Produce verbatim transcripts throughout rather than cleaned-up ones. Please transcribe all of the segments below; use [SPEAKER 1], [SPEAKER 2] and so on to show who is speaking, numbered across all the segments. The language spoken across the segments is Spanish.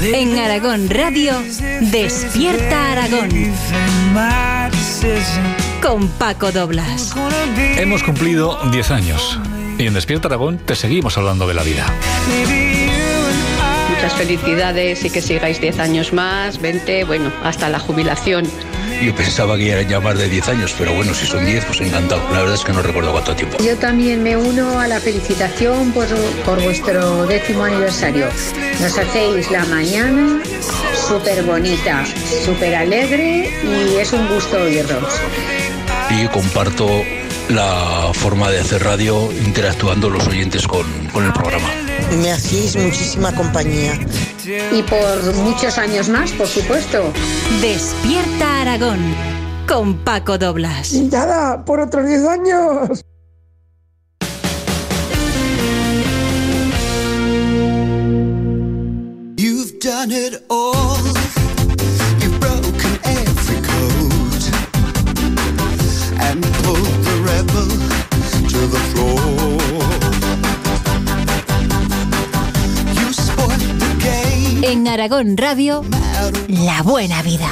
[SPEAKER 1] En Aragón Radio, Despierta Aragón. Con Paco Doblas.
[SPEAKER 2] Hemos cumplido diez años y en Despierta Aragón te seguimos hablando de la vida.
[SPEAKER 3] Muchas felicidades y que sigáis diez años más, veinte, bueno, hasta la jubilación.
[SPEAKER 4] Yo pensaba que eran ya más de diez años, pero bueno, si son diez, pues encantado. La verdad es que no recuerdo cuánto tiempo.
[SPEAKER 5] Yo también me uno a la felicitación por, por vuestro décimo aniversario. Nos hacéis la mañana súper bonita, súper alegre y es un gusto oírlos.
[SPEAKER 4] Y comparto la forma de hacer radio interactuando los oyentes con, con el programa.
[SPEAKER 6] Me hacéis muchísima compañía.
[SPEAKER 5] Y por muchos años más, por supuesto.
[SPEAKER 1] Despierta Aragón, con Paco Doblas.
[SPEAKER 7] Y nada, por otros diez años.
[SPEAKER 8] You've done it all. You've broken every code and pulled the rebel to the floor.
[SPEAKER 1] En Aragón Radio, La Buena Vida.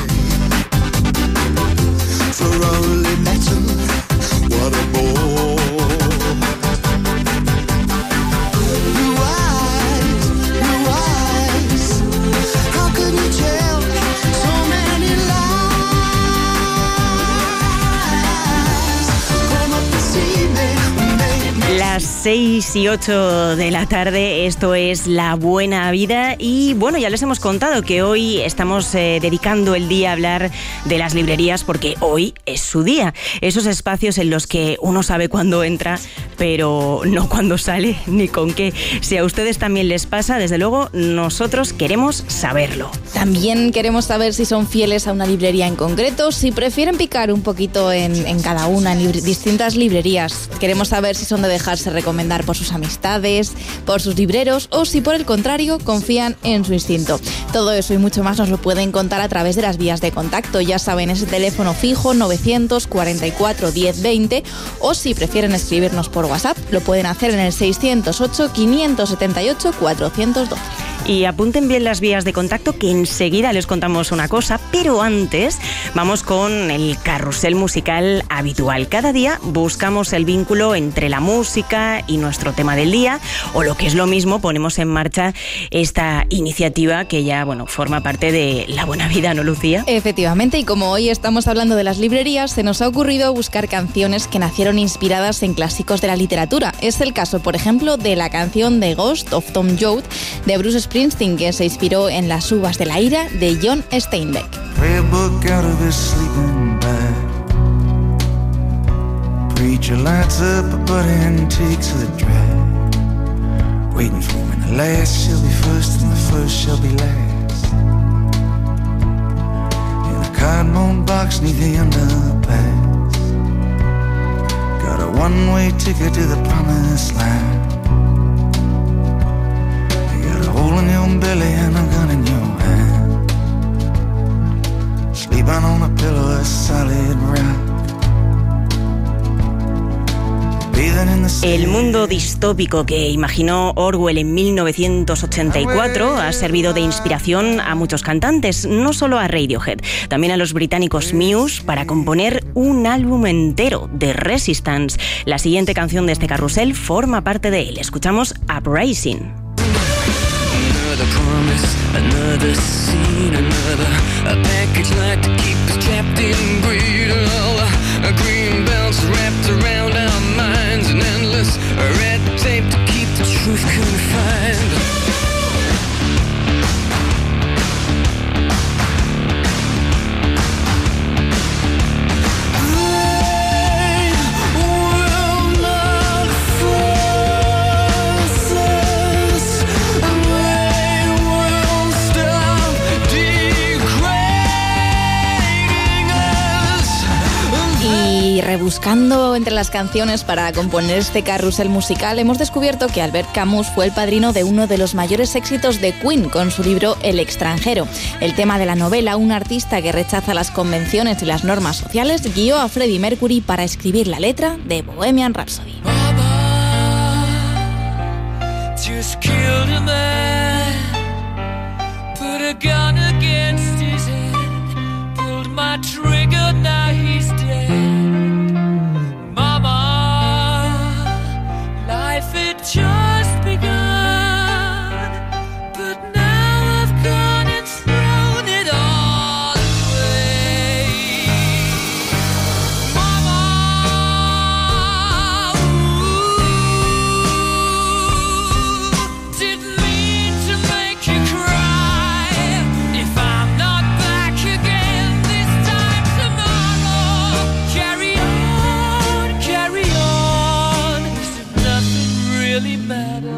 [SPEAKER 9] Las seis y ocho de la tarde, esto es La Buena Vida y bueno, ya les hemos contado que hoy estamos eh, dedicando el día a hablar de las librerías porque hoy es su día. Esos espacios en los que uno sabe cuándo entra, pero no cuándo sale ni con qué. Si a ustedes también les pasa, desde luego nosotros queremos saberlo.
[SPEAKER 10] También queremos saber si son fieles a una librería en concreto, si prefieren picar un poquito en, en cada una, en libr- distintas librerías. Queremos saber si son de dejarse recomendar por sus amistades, por sus libreros o si por el contrario confían en su instinto. Todo eso y mucho más nos lo pueden contar a través de las vías de contacto. Ya saben, ese teléfono fijo novecientos cuarenta y cuatro diez veinte o si prefieren escribirnos por WhatsApp lo pueden hacer en el seiscientos ocho quinientos setenta y ocho cuatrocientos doce.
[SPEAKER 9] Y apunten bien las vías de contacto que enseguida les contamos una cosa, pero antes vamos con el carrusel musical habitual. Cada día buscamos el vínculo entre la música y nuestro tema del día, o lo que es lo mismo, ponemos en marcha esta iniciativa que ya, bueno, forma parte de La Buena Vida, ¿no, Lucía?
[SPEAKER 10] Efectivamente, y como hoy estamos hablando de las librerías, se nos ha ocurrido buscar canciones que nacieron inspiradas en clásicos de la literatura. Es el caso, por ejemplo, de la canción The Ghost of Tom Joad de Bruce Springsteen, que se inspiró en Las uvas de la ira de John Steinbeck.
[SPEAKER 11] Preacher lights up a butt and takes the drag, waiting for when the last shall be first and the first shall be last. In a cardboard box neath the underpass, got a one-way ticket to the promised land. Hole in your belly and a gun in your hand, sleeping on a pillow of solid rock.
[SPEAKER 9] El mundo distópico que imaginó Orwell en mil novecientos ochenta y cuatro ha servido de inspiración a muchos cantantes, no solo a Radiohead, también a los británicos Muse para componer un álbum entero de Resistance. La siguiente canción de este carrusel forma parte de él. Escuchamos Uprising.
[SPEAKER 12] Another promise, another scene, another a package like to keep us trapped in greed. All the green belts wrapped around our minds, and endless red tape to keep the truth confined.
[SPEAKER 10] Rebuscando entre las canciones para componer este carrusel musical, hemos descubierto que Albert Camus fue el padrino de uno de los mayores éxitos de Queen con su libro El extranjero. El tema de la novela, un artista que rechaza las convenciones y las normas sociales, guió a Freddie Mercury para escribir la letra de Bohemian Rhapsody.
[SPEAKER 12] Just killed a man, put a gun against his head, pulled my trigger, now he's dead. Mama, life had just begun, but now I've gone and thrown it all away. Mama, ooh, didn't mean to make you cry. If I'm not back again this time tomorrow, carry on, carry on, as if nothing really matters.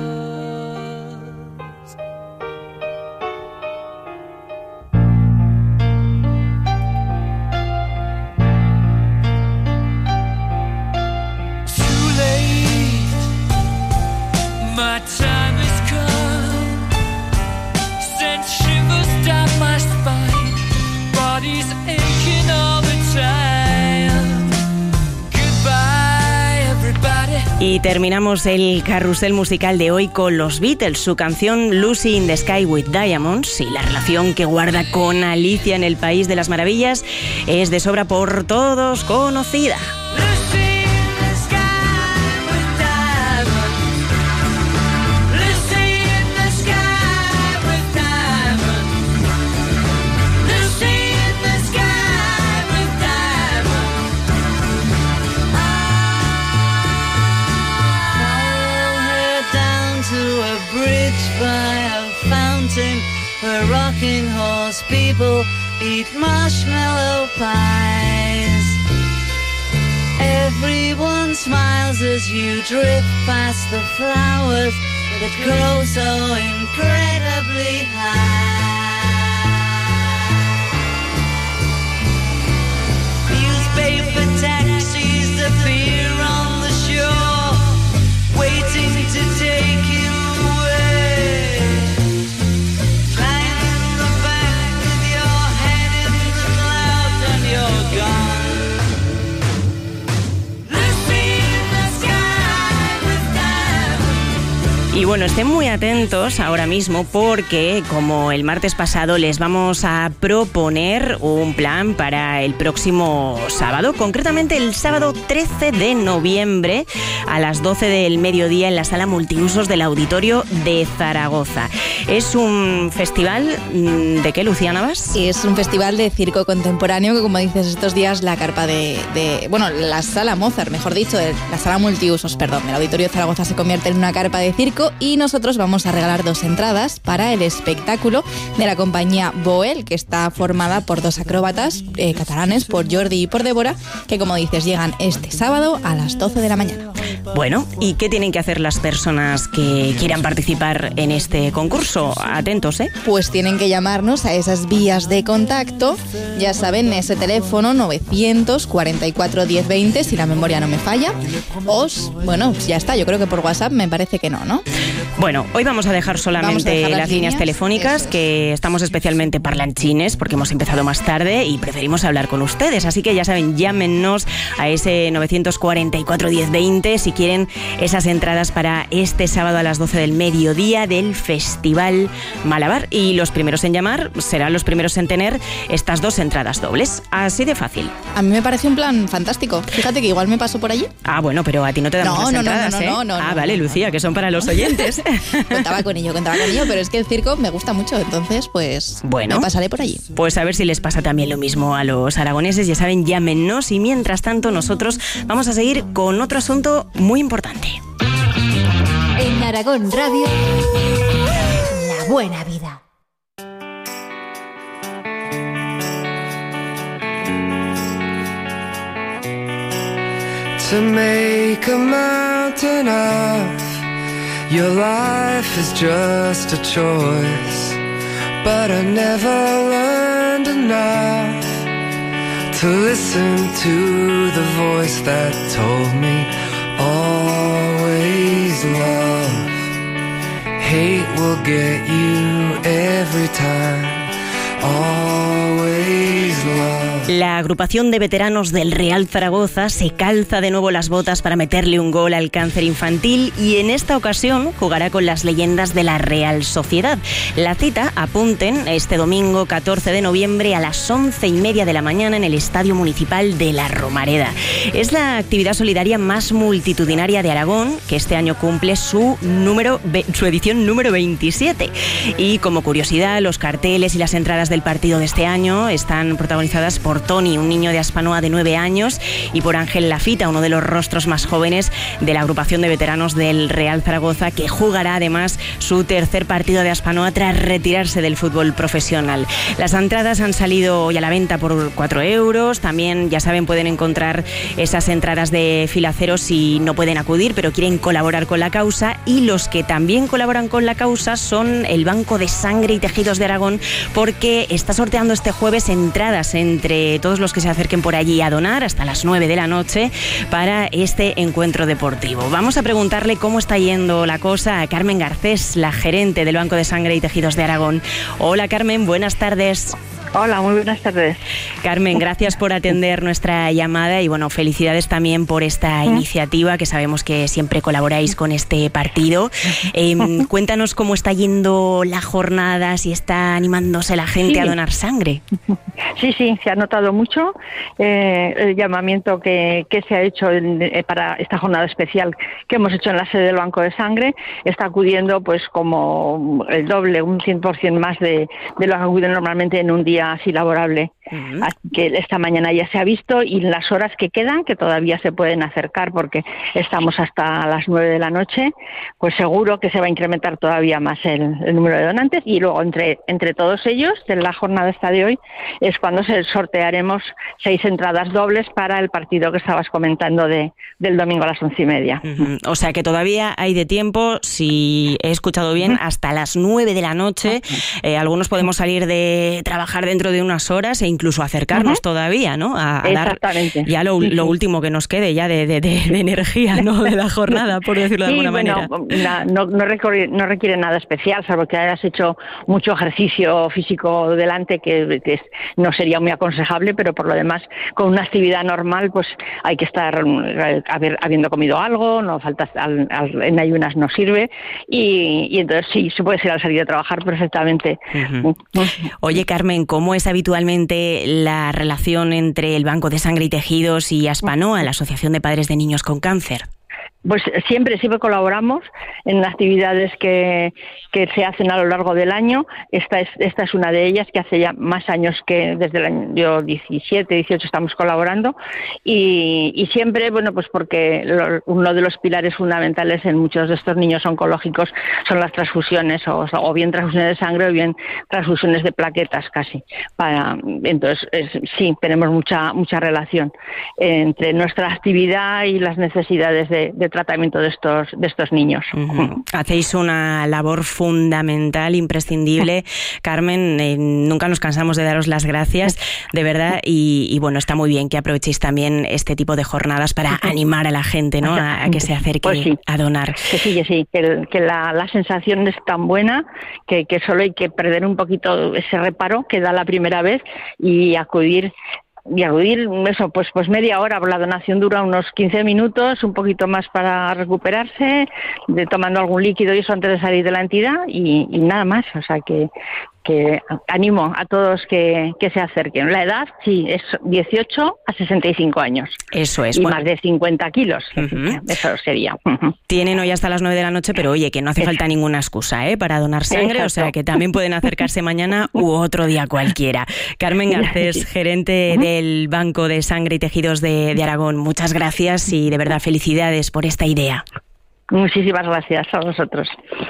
[SPEAKER 12] Too late, my time has come. Sent shivers down my spine, body's aching all the time. Goodbye, everybody.
[SPEAKER 9] Y terminamos el carrusel musical de hoy con los Beatles, su canción Lucy in the Sky with Diamonds, y la relación que guarda con Alicia en el País de las Maravillas es de sobra por todos conocida.
[SPEAKER 12] Lucy in the sky with diamonds. Lucy in the sky with diamonds. Lucy in the sky with diamonds. Follow her down to a bridge by a fountain, a rocking horse. People eat marshmallow pies. Everyone smiles as you drift past the flowers that grow so incredibly high. Newspaper taxis appear on the shore, waiting to take you away. Lying in the back with your head in the clouds and you're gone.
[SPEAKER 9] Y bueno, estén muy atentos ahora mismo porque, como el martes pasado, les vamos a proponer un plan para el próximo sábado, concretamente el sábado trece de noviembre a las doce del mediodía en la sala multiusos del Auditorio de Zaragoza. Es un festival, ¿de qué, Lucía Navas?
[SPEAKER 10] Es un festival de circo contemporáneo que, como dices, estos días la carpa de, de bueno, la sala Mozart, mejor dicho, de, la sala multiusos, perdón, del Auditorio de Zaragoza se convierte en una carpa de circo y nosotros vamos a regalar dos entradas para el espectáculo de la compañía Boel, que está formada por dos acróbatas eh, catalanes, por Jordi y por Débora, que, como dices, llegan este sábado a las doce de la mañana.
[SPEAKER 9] Bueno, ¿y qué tienen que hacer las personas que quieran participar en este concurso? Atentos, ¿eh?
[SPEAKER 10] Pues tienen que llamarnos a esas vías de contacto, ya saben, ese teléfono novecientos cuarenta y cuatro diez veinte, si la memoria no me falla. Os, bueno, ya está, yo creo que por WhatsApp me parece que no, ¿no?
[SPEAKER 9] Bueno, hoy vamos a dejar solamente
[SPEAKER 10] vamos a dejar
[SPEAKER 9] las,
[SPEAKER 10] las
[SPEAKER 9] líneas,
[SPEAKER 10] líneas
[SPEAKER 9] telefónicas,
[SPEAKER 10] Eso es.
[SPEAKER 9] que estamos especialmente parlanchines porque hemos empezado más tarde y preferimos hablar con ustedes. Así que ya saben, llámenos a ese novecientos cuarenta y cuatro diez veinte si quieren esas entradas para este sábado a las doce del mediodía del Festival Malabar. Y los primeros en llamar serán los primeros en tener estas dos entradas dobles. Así de fácil.
[SPEAKER 10] A mí me parece un plan fantástico. Fíjate que igual me paso por allí.
[SPEAKER 9] Ah, bueno, pero a ti no te damos
[SPEAKER 10] No,
[SPEAKER 9] las
[SPEAKER 10] no, no,
[SPEAKER 9] entradas,
[SPEAKER 10] no, no,
[SPEAKER 9] ¿eh?
[SPEAKER 10] no, no,
[SPEAKER 9] ah,
[SPEAKER 10] no,
[SPEAKER 9] vale,
[SPEAKER 10] no,
[SPEAKER 9] Lucía,
[SPEAKER 10] no.
[SPEAKER 9] que son para los oyentes.
[SPEAKER 10] Contaba con ello, contaba con ello, pero es que el circo me gusta mucho, entonces pues
[SPEAKER 9] Bueno,
[SPEAKER 10] me pasaré por allí.
[SPEAKER 9] Pues a ver si les pasa también lo mismo a los aragoneses. Ya saben, llámenos y mientras tanto nosotros vamos a seguir con otro asunto muy importante.
[SPEAKER 1] En Aragón Radio, La Buena Vida.
[SPEAKER 11] To make a mountain of your life is just a choice, but I never learned enough to listen to the voice that told me always love. Hate will get you every time, always love.
[SPEAKER 9] La agrupación de veteranos del Real Zaragoza se calza de nuevo las botas para meterle un gol al cáncer infantil y en esta ocasión jugará con las leyendas de la Real Sociedad. La cita, apunten, este domingo catorce de noviembre a las once y media de la mañana en el Estadio Municipal de La Romareda. Es la actividad solidaria más multitudinaria de Aragón, que este año cumple su, número, su edición número veintisiete. Y como curiosidad, los carteles y las entradas del partido de este año están protagonizadas por Tony, un niño de Aspanoa de nueve años, y por Ángel Lafita, uno de los rostros más jóvenes de la agrupación de veteranos del Real Zaragoza, que jugará además su tercer partido de Aspanoa tras retirarse del fútbol profesional. Las entradas han salido hoy a la venta por cuatro euros. También, ya saben, pueden encontrar esas entradas de filaceros si no pueden acudir, pero quieren colaborar con la causa. Y los que también colaboran con la causa son el Banco de Sangre y Tejidos de Aragón, porque está sorteando este jueves entradas entre todos los que se acerquen por allí a donar hasta las nueve de la noche para este encuentro deportivo. Vamos a preguntarle cómo está yendo la cosa a Carmen Garcés, la gerente del Banco de Sangre y Tejidos de Aragón. Hola Carmen, buenas tardes.
[SPEAKER 13] Hola, muy buenas tardes.
[SPEAKER 9] Carmen, gracias por atender nuestra llamada y bueno, felicidades también por esta ¿Eh? iniciativa, que sabemos que siempre colaboráis con este partido. Eh, cuéntanos cómo está yendo la jornada, si está animándose la gente sí. a donar sangre.
[SPEAKER 13] Sí, sí, se ha notado mucho eh, el llamamiento que, que se ha hecho en, eh, para esta jornada especial que hemos hecho en la sede del Banco de Sangre. Está acudiendo pues como el doble, un cien por ciento más de, de lo que acuden normalmente en un día así laborable. Uh-huh. Así que esta mañana ya se ha visto, y las horas que quedan, que todavía se pueden acercar porque estamos hasta las nueve de la noche, pues seguro que se va a incrementar todavía más el, el número de donantes, y luego entre, entre todos ellos, de la jornada esta de hoy, es cuando se sortearemos seis entradas dobles para el partido que estabas comentando de, del domingo a las once y media.
[SPEAKER 9] Uh-huh. O sea que todavía hay de tiempo, si he escuchado bien, uh-huh. hasta las nueve de la noche. Uh-huh. Eh, algunos podemos salir de trabajar dentro de unas horas e incluso acercarnos uh-huh. todavía, ¿no? A, a dar ya lo, lo último que nos quede ya de, de, de, de energía, ¿no? De la jornada, por decirlo de
[SPEAKER 13] sí,
[SPEAKER 9] alguna
[SPEAKER 13] bueno,
[SPEAKER 9] manera.
[SPEAKER 13] No, no, requiere, no requiere nada especial, salvo que hayas hecho mucho ejercicio físico delante, que, que no sería muy aconsejable, pero por lo demás, con una actividad normal, pues hay que estar haber, habiendo comido algo, no falta al, al, en ayunas no sirve, y, y entonces sí, se puede ir al salir a trabajar perfectamente.
[SPEAKER 9] Uh-huh. Oye, Carmen, ¿cómo es habitualmente la relación entre el Banco de Sangre y Tejidos y Aspanoa, la Asociación de Padres de Niños con Cáncer?
[SPEAKER 13] Pues siempre, siempre colaboramos en actividades que, que se hacen a lo largo del año. Esta es, esta es una de ellas, que hace ya más años que desde el año diecisiete, dieciocho estamos colaborando, y, y siempre, bueno, pues porque lo, uno de los pilares fundamentales en muchos de estos niños oncológicos son las transfusiones, o, o bien transfusiones de sangre o bien transfusiones de plaquetas casi. Para, entonces, es, sí, tenemos mucha, mucha relación entre nuestra actividad y las necesidades de, de tratamiento de estos de estos niños.
[SPEAKER 9] Uh-huh. Hacéis una labor fundamental, imprescindible. Carmen, eh, nunca nos cansamos de daros las gracias, de verdad, y, y bueno, está muy bien que aprovechéis también este tipo de jornadas para animar a la gente, ¿no? A, a que se acerque pues sí. a donar.
[SPEAKER 13] Que sí, que sí, que, que la, la sensación es tan buena que, que solo hay que perder un poquito ese reparo que da la primera vez y acudir y acudir, eso, pues pues media hora. La donación dura unos quince minutos, un poquito más para recuperarse, de tomando algún líquido y eso antes de salir de la entidad, y, y nada más. O sea que que animo a todos que, que se acerquen. La edad, sí, es dieciocho a sesenta y cinco años.
[SPEAKER 9] Eso es.
[SPEAKER 13] Y
[SPEAKER 9] bueno.
[SPEAKER 13] más de cincuenta kilos.
[SPEAKER 9] Uh-huh.
[SPEAKER 13] Eso sería. Uh-huh.
[SPEAKER 9] Tienen hoy hasta las nueve de la noche, pero oye, que no hace Exacto. falta ninguna excusa ¿eh? para donar sangre, Exacto. o sea que también pueden acercarse mañana u otro día cualquiera. Carmen Garcés, sí. gerente uh-huh. del Banco de Sangre y Tejidos de, de Aragón, muchas gracias y de verdad felicidades por esta idea.
[SPEAKER 13] Muchísimas gracias a vosotros.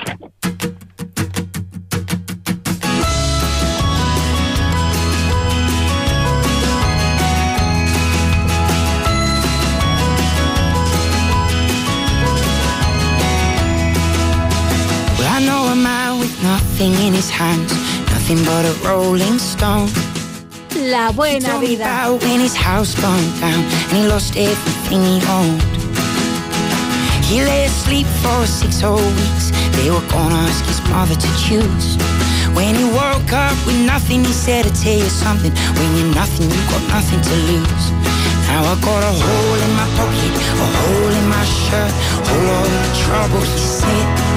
[SPEAKER 14] I know a man with nothing in his hands, nothing but a rolling stone.
[SPEAKER 1] La buena vida.
[SPEAKER 14] When his house burned down and he lost everything he owned. He lay asleep for six whole weeks. They were gonna ask his mother to choose. When he woke up with nothing, he said, to tell you something. When you're nothing, you've got nothing to lose. Now I got a hole in my pocket, a hole in my shirt, all of the troubles, he said.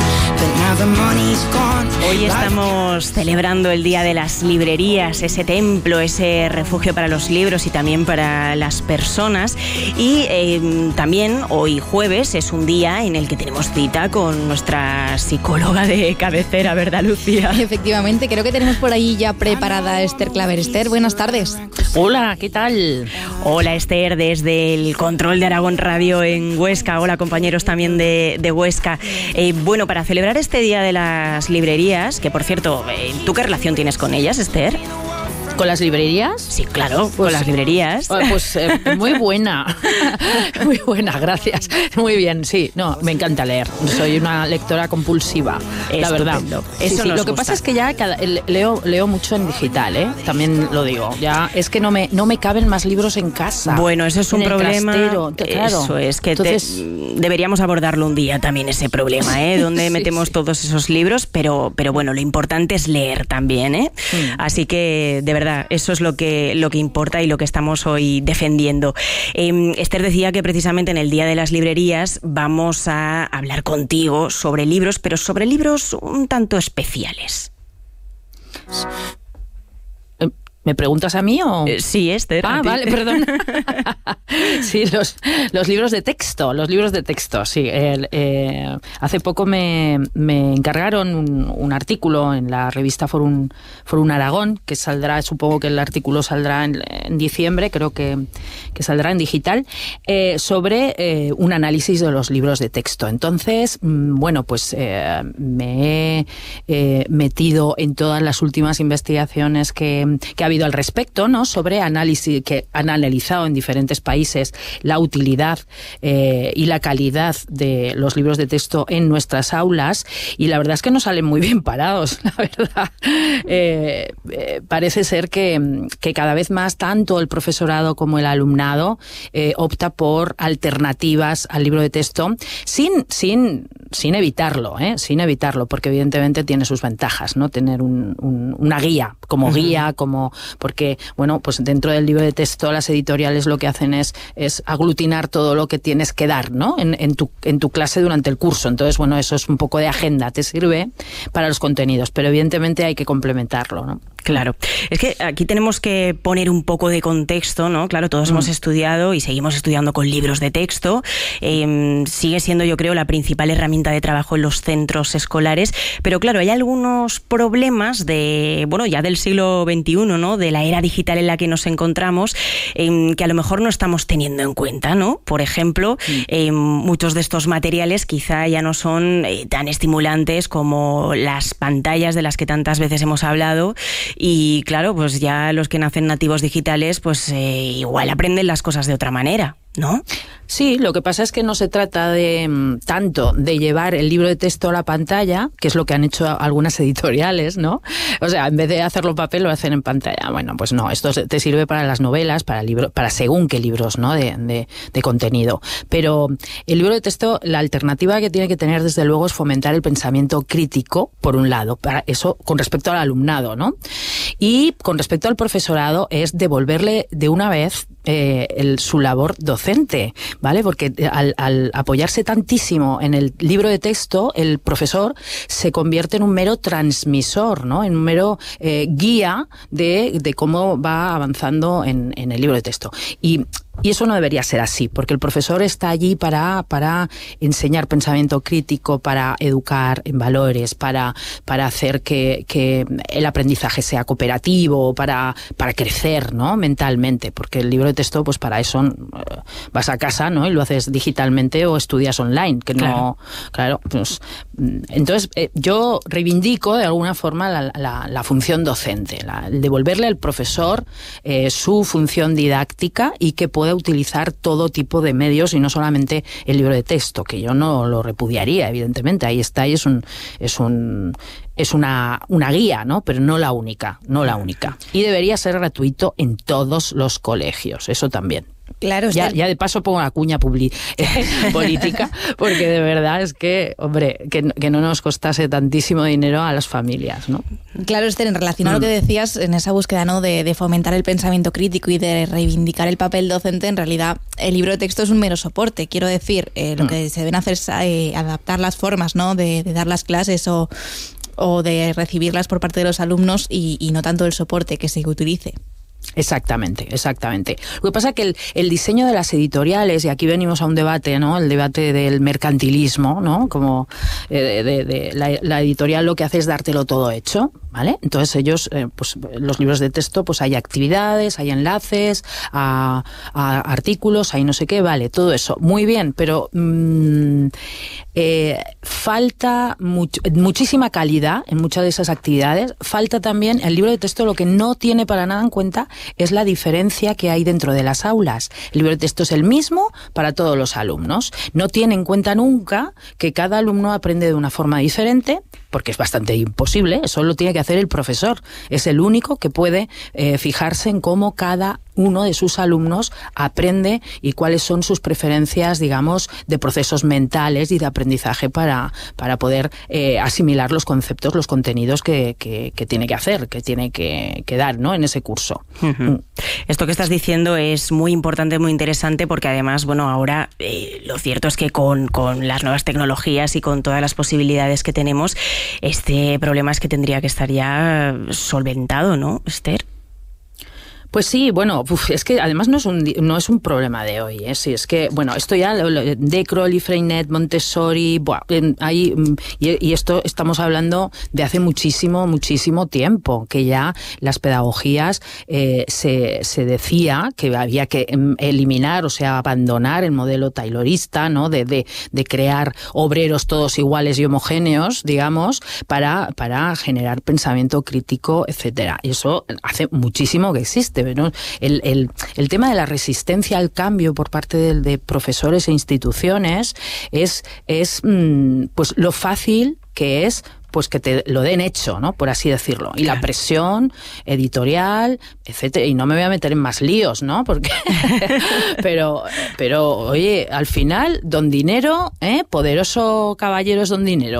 [SPEAKER 9] Hoy estamos celebrando el Día de las Librerías, ese templo, ese refugio para los libros y también para las personas. Y eh, también hoy jueves es un día en el que tenemos cita con nuestra psicóloga de cabecera, ¿verdad, Lucía?
[SPEAKER 10] Efectivamente, creo que tenemos por ahí ya preparada a Esther Claver. Esther, buenas tardes.
[SPEAKER 15] Hola, ¿qué tal?
[SPEAKER 9] Hola, Esther, desde el control de Aragón Radio en Huesca. Hola, compañeros también de, de Huesca. Eh, bueno, para celebrar este Día de las Librerías, que por cierto, ¿tú qué relación tienes con ellas, Esther?
[SPEAKER 15] ¿Con las librerías?
[SPEAKER 9] Sí, claro,
[SPEAKER 15] pues,
[SPEAKER 9] con las librerías.
[SPEAKER 15] Pues eh, muy buena, muy buena, gracias. Muy bien, sí, no, me encanta leer. Soy una lectora compulsiva,
[SPEAKER 9] Estupendo.
[SPEAKER 15] La verdad.
[SPEAKER 9] Eso
[SPEAKER 15] sí, sí. Lo que
[SPEAKER 9] gusta.
[SPEAKER 15] pasa es que ya cada, leo, leo mucho en digital, ¿eh? También lo digo. Ya es que no me, no me caben más libros en casa.
[SPEAKER 9] Bueno, eso es un problema.
[SPEAKER 15] Trastero, claro.
[SPEAKER 9] Eso es, que
[SPEAKER 15] Entonces,
[SPEAKER 9] te, deberíamos abordarlo un día también, ese problema, ¿eh? Donde sí, metemos sí. todos esos libros, pero, pero bueno, lo importante es leer también, ¿eh? Mm. Así que, de verdad, eso es lo que lo que importa y lo que estamos hoy defendiendo. Eh, Esther decía que precisamente en el Día de las Librerías vamos a hablar contigo sobre libros, pero sobre libros un tanto especiales.
[SPEAKER 15] ¿Me preguntas a mí o...?
[SPEAKER 9] Eh, sí, Esther.
[SPEAKER 15] Ah, vale, perdón. Sí, los, los libros de texto, los libros de texto, sí. El, eh, hace poco me, me encargaron un, un artículo en la revista Forum, Forum Aragón, que saldrá, supongo que el artículo saldrá en, en diciembre, creo que, que saldrá en digital, eh, sobre eh, un análisis de los libros de texto. Entonces, bueno, pues eh, me he eh, metido en todas las últimas investigaciones que, que ha habido al respecto, ¿no? Sobre análisis que han analizado en diferentes países la utilidad eh, y la calidad de los libros de texto en nuestras aulas, y la verdad es que no salen muy bien parados, la verdad. Eh, eh, parece ser que, que cada vez más tanto el profesorado como el alumnado eh, opta por alternativas al libro de texto sin, sin, sin evitarlo, ¿eh? Sin evitarlo, porque evidentemente tiene sus ventajas, ¿no? Tener un, un, una guía, como uh-huh. guía, como porque, bueno, pues dentro del libro de texto las editoriales lo que hacen es, es aglutinar todo lo que tienes que dar, ¿no? En, en, tu, en tu clase durante el curso. Entonces, bueno, eso es un poco de agenda, te sirve para los contenidos, pero evidentemente hay que complementarlo, ¿no?
[SPEAKER 9] Claro. Es que aquí tenemos que poner un poco de contexto, ¿no? Claro, todos mm. hemos estudiado y seguimos estudiando con libros de texto. Eh, sigue siendo, yo creo, la principal herramienta de trabajo en los centros escolares, pero claro, hay algunos problemas de, bueno, ya del siglo veintiuno, ¿no? De la era digital en la que nos encontramos, eh, que a lo mejor no estamos teniendo en cuenta, ¿no? Por ejemplo, mm. eh, muchos de estos materiales quizá ya no son eh, tan estimulantes como las pantallas de las que tantas veces hemos hablado. Y claro, pues ya los que nacen nativos digitales, pues eh, igual aprenden las cosas de otra manera, ¿no?
[SPEAKER 15] Sí, lo que pasa es que no se trata de tanto de llevar el libro de texto a la pantalla, que es lo que han hecho algunas editoriales, ¿no? O sea, en vez de hacerlo en papel, lo hacen en pantalla. Bueno, pues no, esto te sirve para las novelas, para libro, para según qué libros, ¿no? De, de, de contenido. Pero el libro de texto, la alternativa que tiene que tener, desde luego, es fomentar el pensamiento crítico, por un lado, para eso con respecto al alumnado, ¿no? Y con respecto al profesorado es devolverle de una vez eh, el, su labor docente, ¿vale? Porque al, al apoyarse tantísimo en el libro de texto, el profesor se convierte en un mero transmisor, ¿no? En un mero eh, guía de, de cómo va avanzando en, en el libro de texto. Y Y eso no debería ser así, porque el profesor está allí para, para enseñar pensamiento crítico, para educar en valores, para, para hacer que, que el aprendizaje sea cooperativo, para, para crecer, ¿no? Mentalmente, porque el libro de texto, pues para eso uh, vas a casa, ¿no? Y lo haces digitalmente o estudias online, que claro. no, claro, pues, entonces eh, yo reivindico de alguna forma la, la, la función docente, la, el devolverle al profesor eh, su función didáctica y que pueda utilizar todo tipo de medios y no solamente el libro de texto, que yo no lo repudiaría, evidentemente, ahí está y es un es un es una una guía, ¿no? Pero no la única, no la única. Y debería ser gratuito en todos los colegios, eso también.
[SPEAKER 9] Claro,
[SPEAKER 15] ya, ya de paso pongo una cuña publi política, porque de verdad es que, hombre, que, que no nos costase tantísimo dinero a las familias, ¿no?
[SPEAKER 10] Claro, Esther, en relación a lo que decías, en esa búsqueda, ¿no?, de, de fomentar el pensamiento crítico y de reivindicar el papel docente, en realidad el libro de texto es un mero soporte. Quiero decir, eh, lo mm. que se deben hacer es eh, adaptar las formas, ¿no?, de, de dar las clases o, o de recibirlas por parte de los alumnos y, y no tanto el soporte que se utilice.
[SPEAKER 15] Exactamente, exactamente. Lo que pasa es que el, el diseño de las editoriales, y aquí venimos a un debate, ¿no? El debate del mercantilismo, ¿no? Como eh, de, de, la, la editorial lo que hace es dártelo todo hecho, ¿vale? Entonces ellos, eh, pues los libros de texto, pues hay actividades, hay enlaces a, a artículos, hay no sé qué, vale, todo eso, muy bien, pero mmm, eh, falta much, muchísima calidad en muchas de esas actividades. Falta también, el libro de texto lo que no tiene para nada en cuenta es la diferencia que hay dentro de las aulas. El libro de texto es el mismo para todos los alumnos. No tiene en cuenta nunca que cada alumno aprende de una forma diferente, porque es bastante imposible, eso lo tiene que hacer el profesor. Es el único que puede eh, fijarse en cómo cada uno de sus alumnos aprende y cuáles son sus preferencias, digamos, de procesos mentales y de aprendizaje para, para poder eh, asimilar los conceptos, los contenidos que, que, que tiene que hacer, que tiene que, que dar, ¿no?, en ese curso.
[SPEAKER 9] Uh-huh. Esto que estás diciendo es muy importante, muy interesante, porque además, bueno, ahora eh, lo cierto es que con, con las nuevas tecnologías y con todas las posibilidades que tenemos, este problema es que tendría que estar ya solventado, ¿no, Esther?
[SPEAKER 15] Pues sí, bueno, uf, es que además no es un no es un problema de hoy, ¿eh? Sí, es que, bueno, esto ya, de Crowley, Freinet, Montessori, buah, ahí, y, y esto estamos hablando de hace muchísimo, muchísimo tiempo, que ya las pedagogías eh, se, se decía que había que eliminar, o sea, abandonar el modelo taylorista, ¿no?, de, de, de crear obreros todos iguales y homogéneos, digamos, para, para generar pensamiento crítico, etcétera. Y eso hace muchísimo que existe. ¿No? El, el, el tema de la resistencia al cambio por parte de, de profesores e instituciones es, es pues lo fácil que es pues que te lo den hecho, ¿no?, por así decirlo. Y la presión editorial, etcétera. Y no me voy a meter en más líos, ¿no? Porque pero, pero, oye, al final, don dinero, ¿eh? Poderoso caballero es don dinero.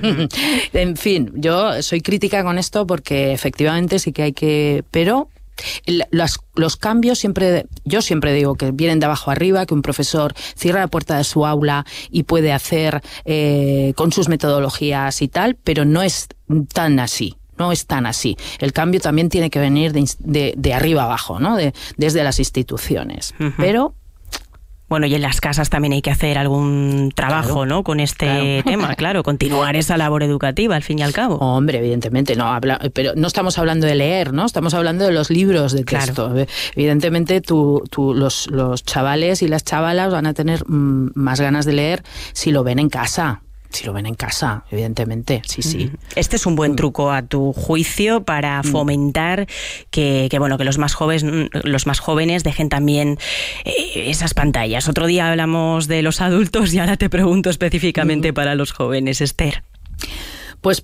[SPEAKER 15] En fin, yo soy crítica con esto porque efectivamente sí que hay que... Pero... Las, los cambios siempre, yo siempre digo que vienen de abajo arriba, que un profesor cierra la puerta de su aula y puede hacer eh, con sus metodologías y tal, pero no es tan así. No es tan así. El cambio también tiene que venir de, de, de arriba abajo, ¿no? De, desde las instituciones. Uh-huh. Pero...
[SPEAKER 9] Bueno, y en las casas también hay que hacer algún trabajo, claro, ¿no?, con este claro. tema, claro, continuar esa labor educativa, al fin y al cabo.
[SPEAKER 15] Hombre, evidentemente, no habla, pero no estamos hablando de leer, ¿no? Estamos hablando de los libros de texto. Claro. Evidentemente, tú, tú, los, los chavales y las chavalas van a tener mmm, más ganas de leer si lo ven en casa. Si lo ven en casa, evidentemente, sí, sí.
[SPEAKER 9] Este es un buen truco, a tu juicio, para fomentar que, que bueno, que los más jóvenes, los más jóvenes dejen también eh, esas pantallas. Otro día hablamos de los adultos y ahora te pregunto específicamente mm. para los jóvenes, Esther.
[SPEAKER 15] Pues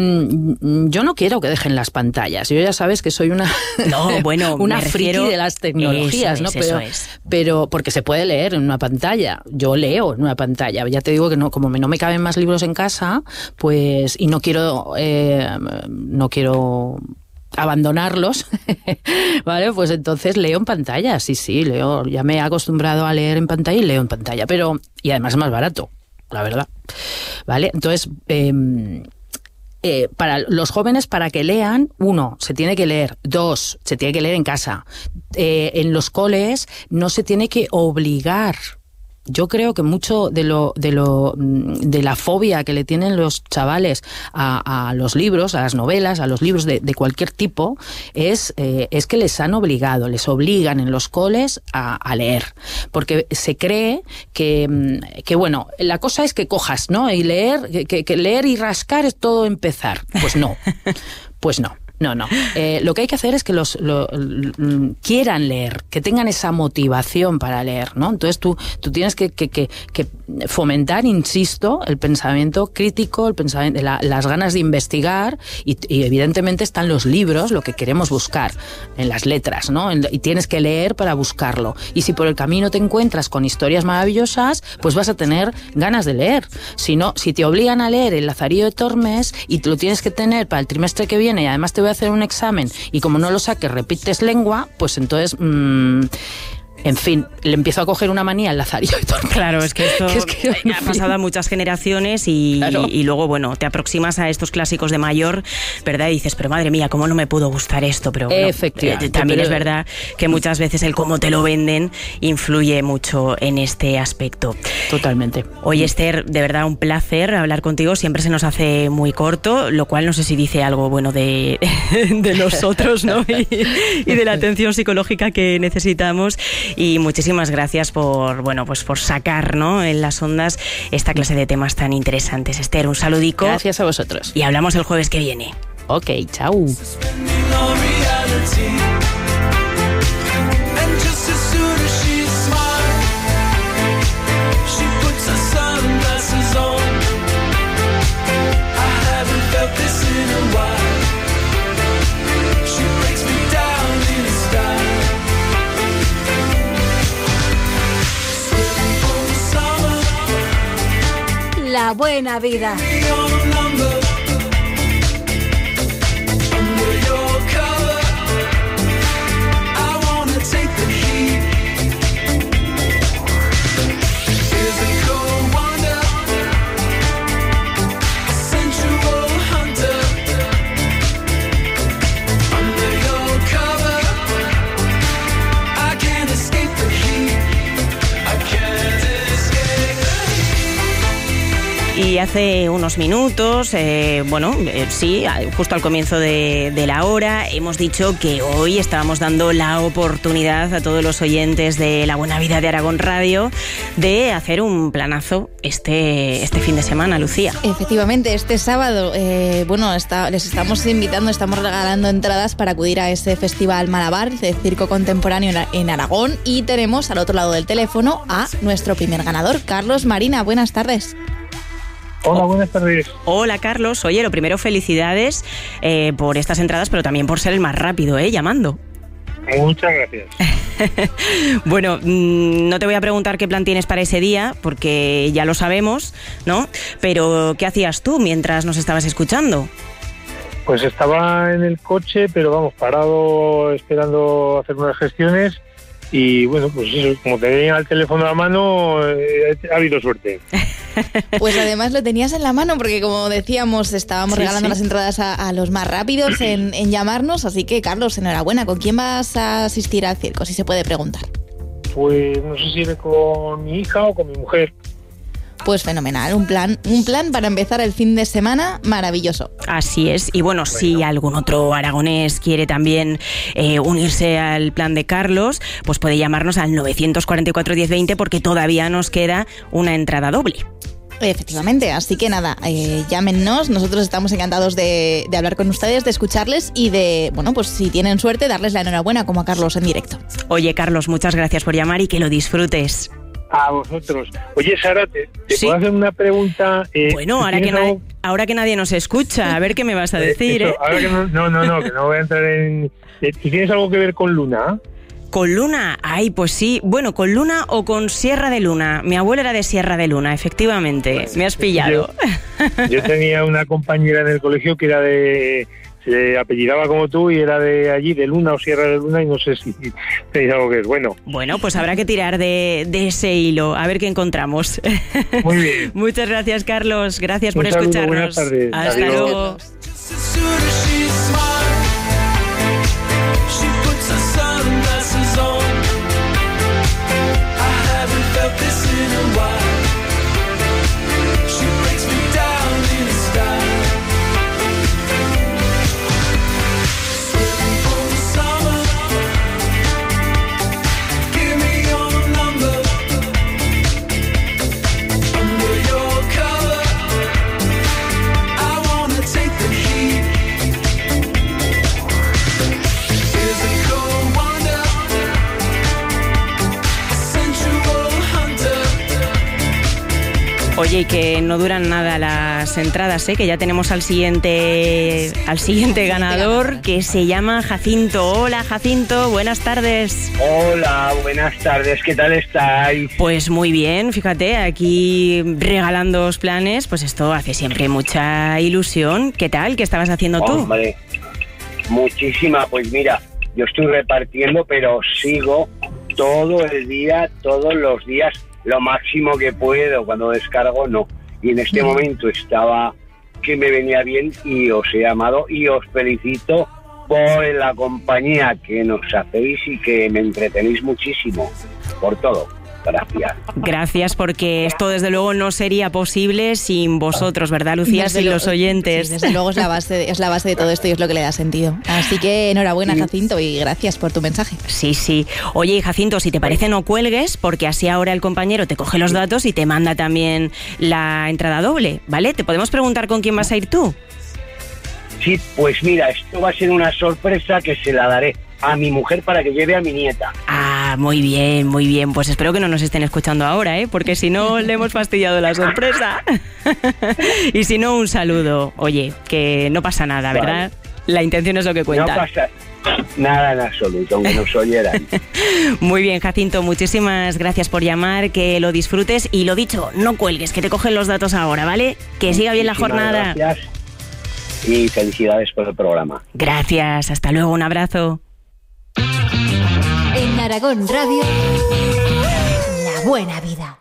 [SPEAKER 15] yo no quiero que dejen las pantallas. Yo ya sabes que soy una
[SPEAKER 9] no, bueno,
[SPEAKER 15] una friki de las tecnologías,
[SPEAKER 9] eso es,
[SPEAKER 15] ¿no? Pero,
[SPEAKER 9] eso es.
[SPEAKER 15] pero porque se puede leer en una pantalla. Yo leo en una pantalla. Ya te digo que no, como no me caben más libros en casa, pues y no quiero eh, no quiero abandonarlos, ¿vale? Pues entonces leo en pantalla. Sí, sí, leo. Ya me he acostumbrado a leer en pantalla y leo en pantalla. Pero y además es más barato, la verdad. ¿Vale? Entonces eh, Eh, para los jóvenes, para que lean, uno, se tiene que leer, dos, se tiene que leer en casa. Eh, en los coles no se tiene que obligar. Yo creo que mucho de lo de lo de la fobia que le tienen los chavales a, a los libros, a las novelas, a los libros de, de cualquier tipo, es eh, es que les han obligado, les obligan en los coles a, a leer, porque se cree que que bueno, la cosa es que cojas, ¿no? Y leer, que, que leer y rascar es todo empezar. Pues no, pues no. No, no. Eh, lo que hay que hacer es que los lo, lo, quieran leer, que tengan esa motivación para leer, ¿no? Entonces tú, tú tienes que, que, que, que fomentar, insisto, el pensamiento crítico, el pensamiento, la, las ganas de investigar y, y evidentemente están los libros, lo que queremos buscar en las letras, ¿no? En, y tienes que leer para buscarlo. Y si por el camino te encuentras con historias maravillosas, pues vas a tener ganas de leer. Si no, si te obligan a leer El Lazarillo de Tormes y te lo tienes que tener para el trimestre que viene y además te voy a hacer un examen y como no lo saques repites lengua, pues entonces... Mmm, en fin, le empiezo a coger una manía al Lazarillo de Tormes.
[SPEAKER 9] Claro, es que esto
[SPEAKER 15] que es que,
[SPEAKER 9] ha pasado a muchas generaciones y, claro. y, y luego, bueno, te aproximas a estos clásicos de mayor, ¿verdad? Y dices, pero madre mía, ¿cómo no me pudo gustar esto? Pero bueno,
[SPEAKER 15] efectivamente,
[SPEAKER 9] eh, también
[SPEAKER 15] pero...
[SPEAKER 9] es verdad que muchas veces el cómo te lo venden influye mucho en este aspecto.
[SPEAKER 15] Totalmente.
[SPEAKER 9] Oye, Esther, de verdad un placer hablar contigo. Siempre se nos hace muy corto, lo cual no sé si dice algo bueno de, de nosotros, ¿no? Y, y de la atención psicológica que necesitamos. Y muchísimas gracias por, bueno, pues por sacar, ¿no?, en las ondas esta clase de temas tan interesantes. Esther, un saludico.
[SPEAKER 15] Gracias a vosotros.
[SPEAKER 9] Y hablamos el jueves que viene.
[SPEAKER 15] Ok, chao.
[SPEAKER 1] La buena vida.
[SPEAKER 9] Y hace unos minutos, eh, bueno, eh, sí, justo al comienzo de, de la hora, hemos dicho que hoy estábamos dando la oportunidad a todos los oyentes de La Buena Vida de Aragón Radio de hacer un planazo este, este fin de semana, Lucía.
[SPEAKER 10] Efectivamente, este sábado, eh, bueno, está, les estamos invitando, estamos regalando entradas para acudir a ese festival Malabar de circo contemporáneo en Aragón y tenemos al otro lado del teléfono a nuestro primer ganador, Carlos Marina. Buenas tardes.
[SPEAKER 16] Hola, buenas tardes.
[SPEAKER 9] Hola, Carlos. Oye, lo primero, felicidades eh, por estas entradas, pero también por ser el más rápido, ¿eh? Llamando.
[SPEAKER 16] Muchas gracias.
[SPEAKER 9] Bueno, mmm, no te voy a preguntar qué plan tienes para ese día, porque ya lo sabemos, ¿no? Pero, ¿qué hacías tú mientras nos estabas escuchando?
[SPEAKER 16] Pues estaba en el coche, pero vamos, parado esperando hacer unas gestiones. Y bueno, pues eso, como tenía el teléfono a la mano, eh, ha habido suerte.
[SPEAKER 10] Pues además lo tenías en la mano porque, como decíamos, estábamos sí, regalando sí. las entradas a, a los más rápidos en, en llamarnos. Así que, Carlos, enhorabuena. ¿Con quién vas a asistir al circo, si se puede preguntar?
[SPEAKER 16] Pues no sé si iré con mi hija o con mi mujer.
[SPEAKER 10] Pues fenomenal, un plan, un plan para empezar el fin de semana maravilloso.
[SPEAKER 9] Así es, y bueno, bueno. si algún otro aragonés quiere también eh, unirse al plan de Carlos, pues puede llamarnos al nueve cuatro cuatro, diez, veinte porque todavía nos queda una entrada doble.
[SPEAKER 10] Efectivamente, así que nada, eh, llámennos, nosotros estamos encantados de, de hablar con ustedes, de escucharles y de, bueno, pues si tienen suerte, darles la enhorabuena como a Carlos en directo.
[SPEAKER 9] Oye, Carlos, muchas gracias por llamar y que lo disfrutes.
[SPEAKER 16] A vosotros. Oye, Sara, ¿te, te
[SPEAKER 9] ¿Sí?
[SPEAKER 16] puedo hacer una pregunta? Eh,
[SPEAKER 9] bueno, ahora que, algo... na- ahora que nadie nos escucha, a ver qué me vas a decir,
[SPEAKER 16] Eso,
[SPEAKER 9] ¿eh?
[SPEAKER 16] Ahora que no, no, no, no, que no voy a entrar en... ¿Tú tienes algo que ver con Luna?
[SPEAKER 9] ¿Con Luna? Ay, pues sí. Bueno, ¿con Luna o con Sierra de Luna? Mi abuela era de Sierra de Luna, efectivamente. Bueno, me has pillado.
[SPEAKER 16] Yo, yo tenía una compañera en el colegio que era de... se apellidaba como tú y era de allí, de Luna o Sierra de Luna, y no sé si tenéis algo que es bueno.
[SPEAKER 9] Bueno, pues habrá que tirar de, de ese hilo, a ver qué encontramos.
[SPEAKER 16] Muy bien.
[SPEAKER 9] Muchas gracias, Carlos. Gracias Un por
[SPEAKER 16] saludo,
[SPEAKER 9] escucharnos.
[SPEAKER 16] Buenas tardes.
[SPEAKER 9] Hasta
[SPEAKER 16] Adiós.
[SPEAKER 9] luego. Oye, y que no duran nada las entradas, ¿eh? Que ya tenemos al siguiente al siguiente ganador, que se llama Jacinto. Hola, Jacinto, buenas tardes.
[SPEAKER 17] Hola, buenas tardes, ¿qué tal estáis?
[SPEAKER 9] Pues muy bien, fíjate, aquí regalándoos planes, pues esto hace siempre mucha ilusión. ¿Qué tal? ¿Qué estabas haciendo tú?
[SPEAKER 17] Hombre, muchísima, pues mira, yo estoy repartiendo, pero sigo todo el día, todos los días, lo máximo que puedo. Cuando descargo, no. Y en este momento estaba que me venía bien y os he llamado y os felicito por la compañía que nos hacéis y que me entretenéis muchísimo. Por todo. Gracias.
[SPEAKER 9] Gracias, porque esto desde luego no sería posible sin vosotros, ¿verdad, Lucía?
[SPEAKER 10] Desde
[SPEAKER 9] sin
[SPEAKER 10] lo,
[SPEAKER 9] los oyentes.
[SPEAKER 10] Sí, desde luego es la base, es la base de todo esto y es lo que le da sentido. Así que enhorabuena, Jacinto, y gracias por tu mensaje.
[SPEAKER 9] Sí, sí. Oye, Jacinto, si te parece no cuelgues, porque así ahora el compañero te coge los datos y te manda también la entrada doble, ¿vale? ¿Te podemos preguntar con quién vas a ir tú?
[SPEAKER 17] Sí, pues mira, esto va a ser una sorpresa que se la daré a mi mujer para que lleve a mi nieta.
[SPEAKER 9] Ah, muy bien, muy bien. Pues espero que no nos estén escuchando ahora, ¿eh? Porque si no, le hemos fastidiado la sorpresa. Y si no, un saludo. Oye, que no pasa nada, ¿verdad? Vale. La intención es lo que cuenta.
[SPEAKER 17] No pasa nada en absoluto, aunque nos oyeran.
[SPEAKER 9] Muy bien, Jacinto, muchísimas gracias por llamar, que lo disfrutes y lo dicho, no cuelgues, que te cogen los datos ahora, ¿vale? Que siga bien la jornada.
[SPEAKER 17] Gracias y felicidades por el programa.
[SPEAKER 9] Gracias, hasta luego, un abrazo.
[SPEAKER 1] En Aragón Radio, La Buena Vida.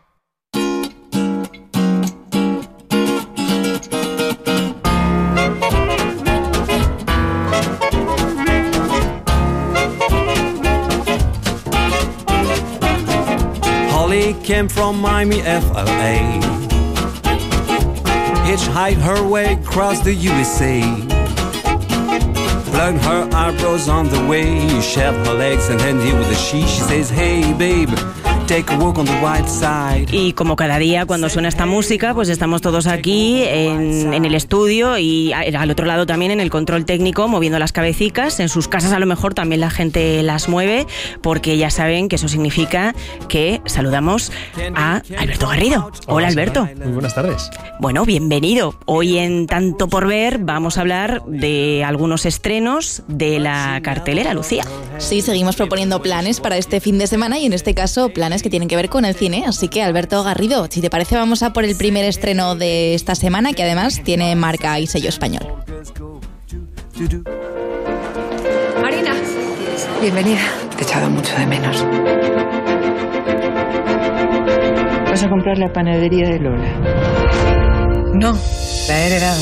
[SPEAKER 18] Holly came from Miami, F L A. Hitchhiked her way across the U S A. Plugged her eyebrows on the way, shaved her legs and then deal with the she. She says, hey babe, take a walk on the white side.
[SPEAKER 9] Y como cada día cuando suena esta música, pues estamos todos aquí en, en el estudio y al otro lado también en el control técnico moviendo las cabecicas. En sus casas a lo mejor también la gente las mueve, porque ya saben que eso significa que saludamos a Alberto Garrido. Hola, Alberto.
[SPEAKER 19] Muy buenas tardes.
[SPEAKER 9] Bueno, bienvenido. Hoy en Tanto por Ver vamos a hablar de algunos estrenos de la cartelera, Lucía.
[SPEAKER 10] Sí, seguimos proponiendo planes para este fin de semana y en este caso planes que tienen que ver con el cine. Así que, Alberto Garrido, si te parece, vamos a por el primer estreno de esta semana, que además tiene marca y sello español.
[SPEAKER 20] Marina, bienvenida. Te he echado mucho de menos.
[SPEAKER 21] Vas a comprar la panadería de Lola.
[SPEAKER 20] No, la he heredado.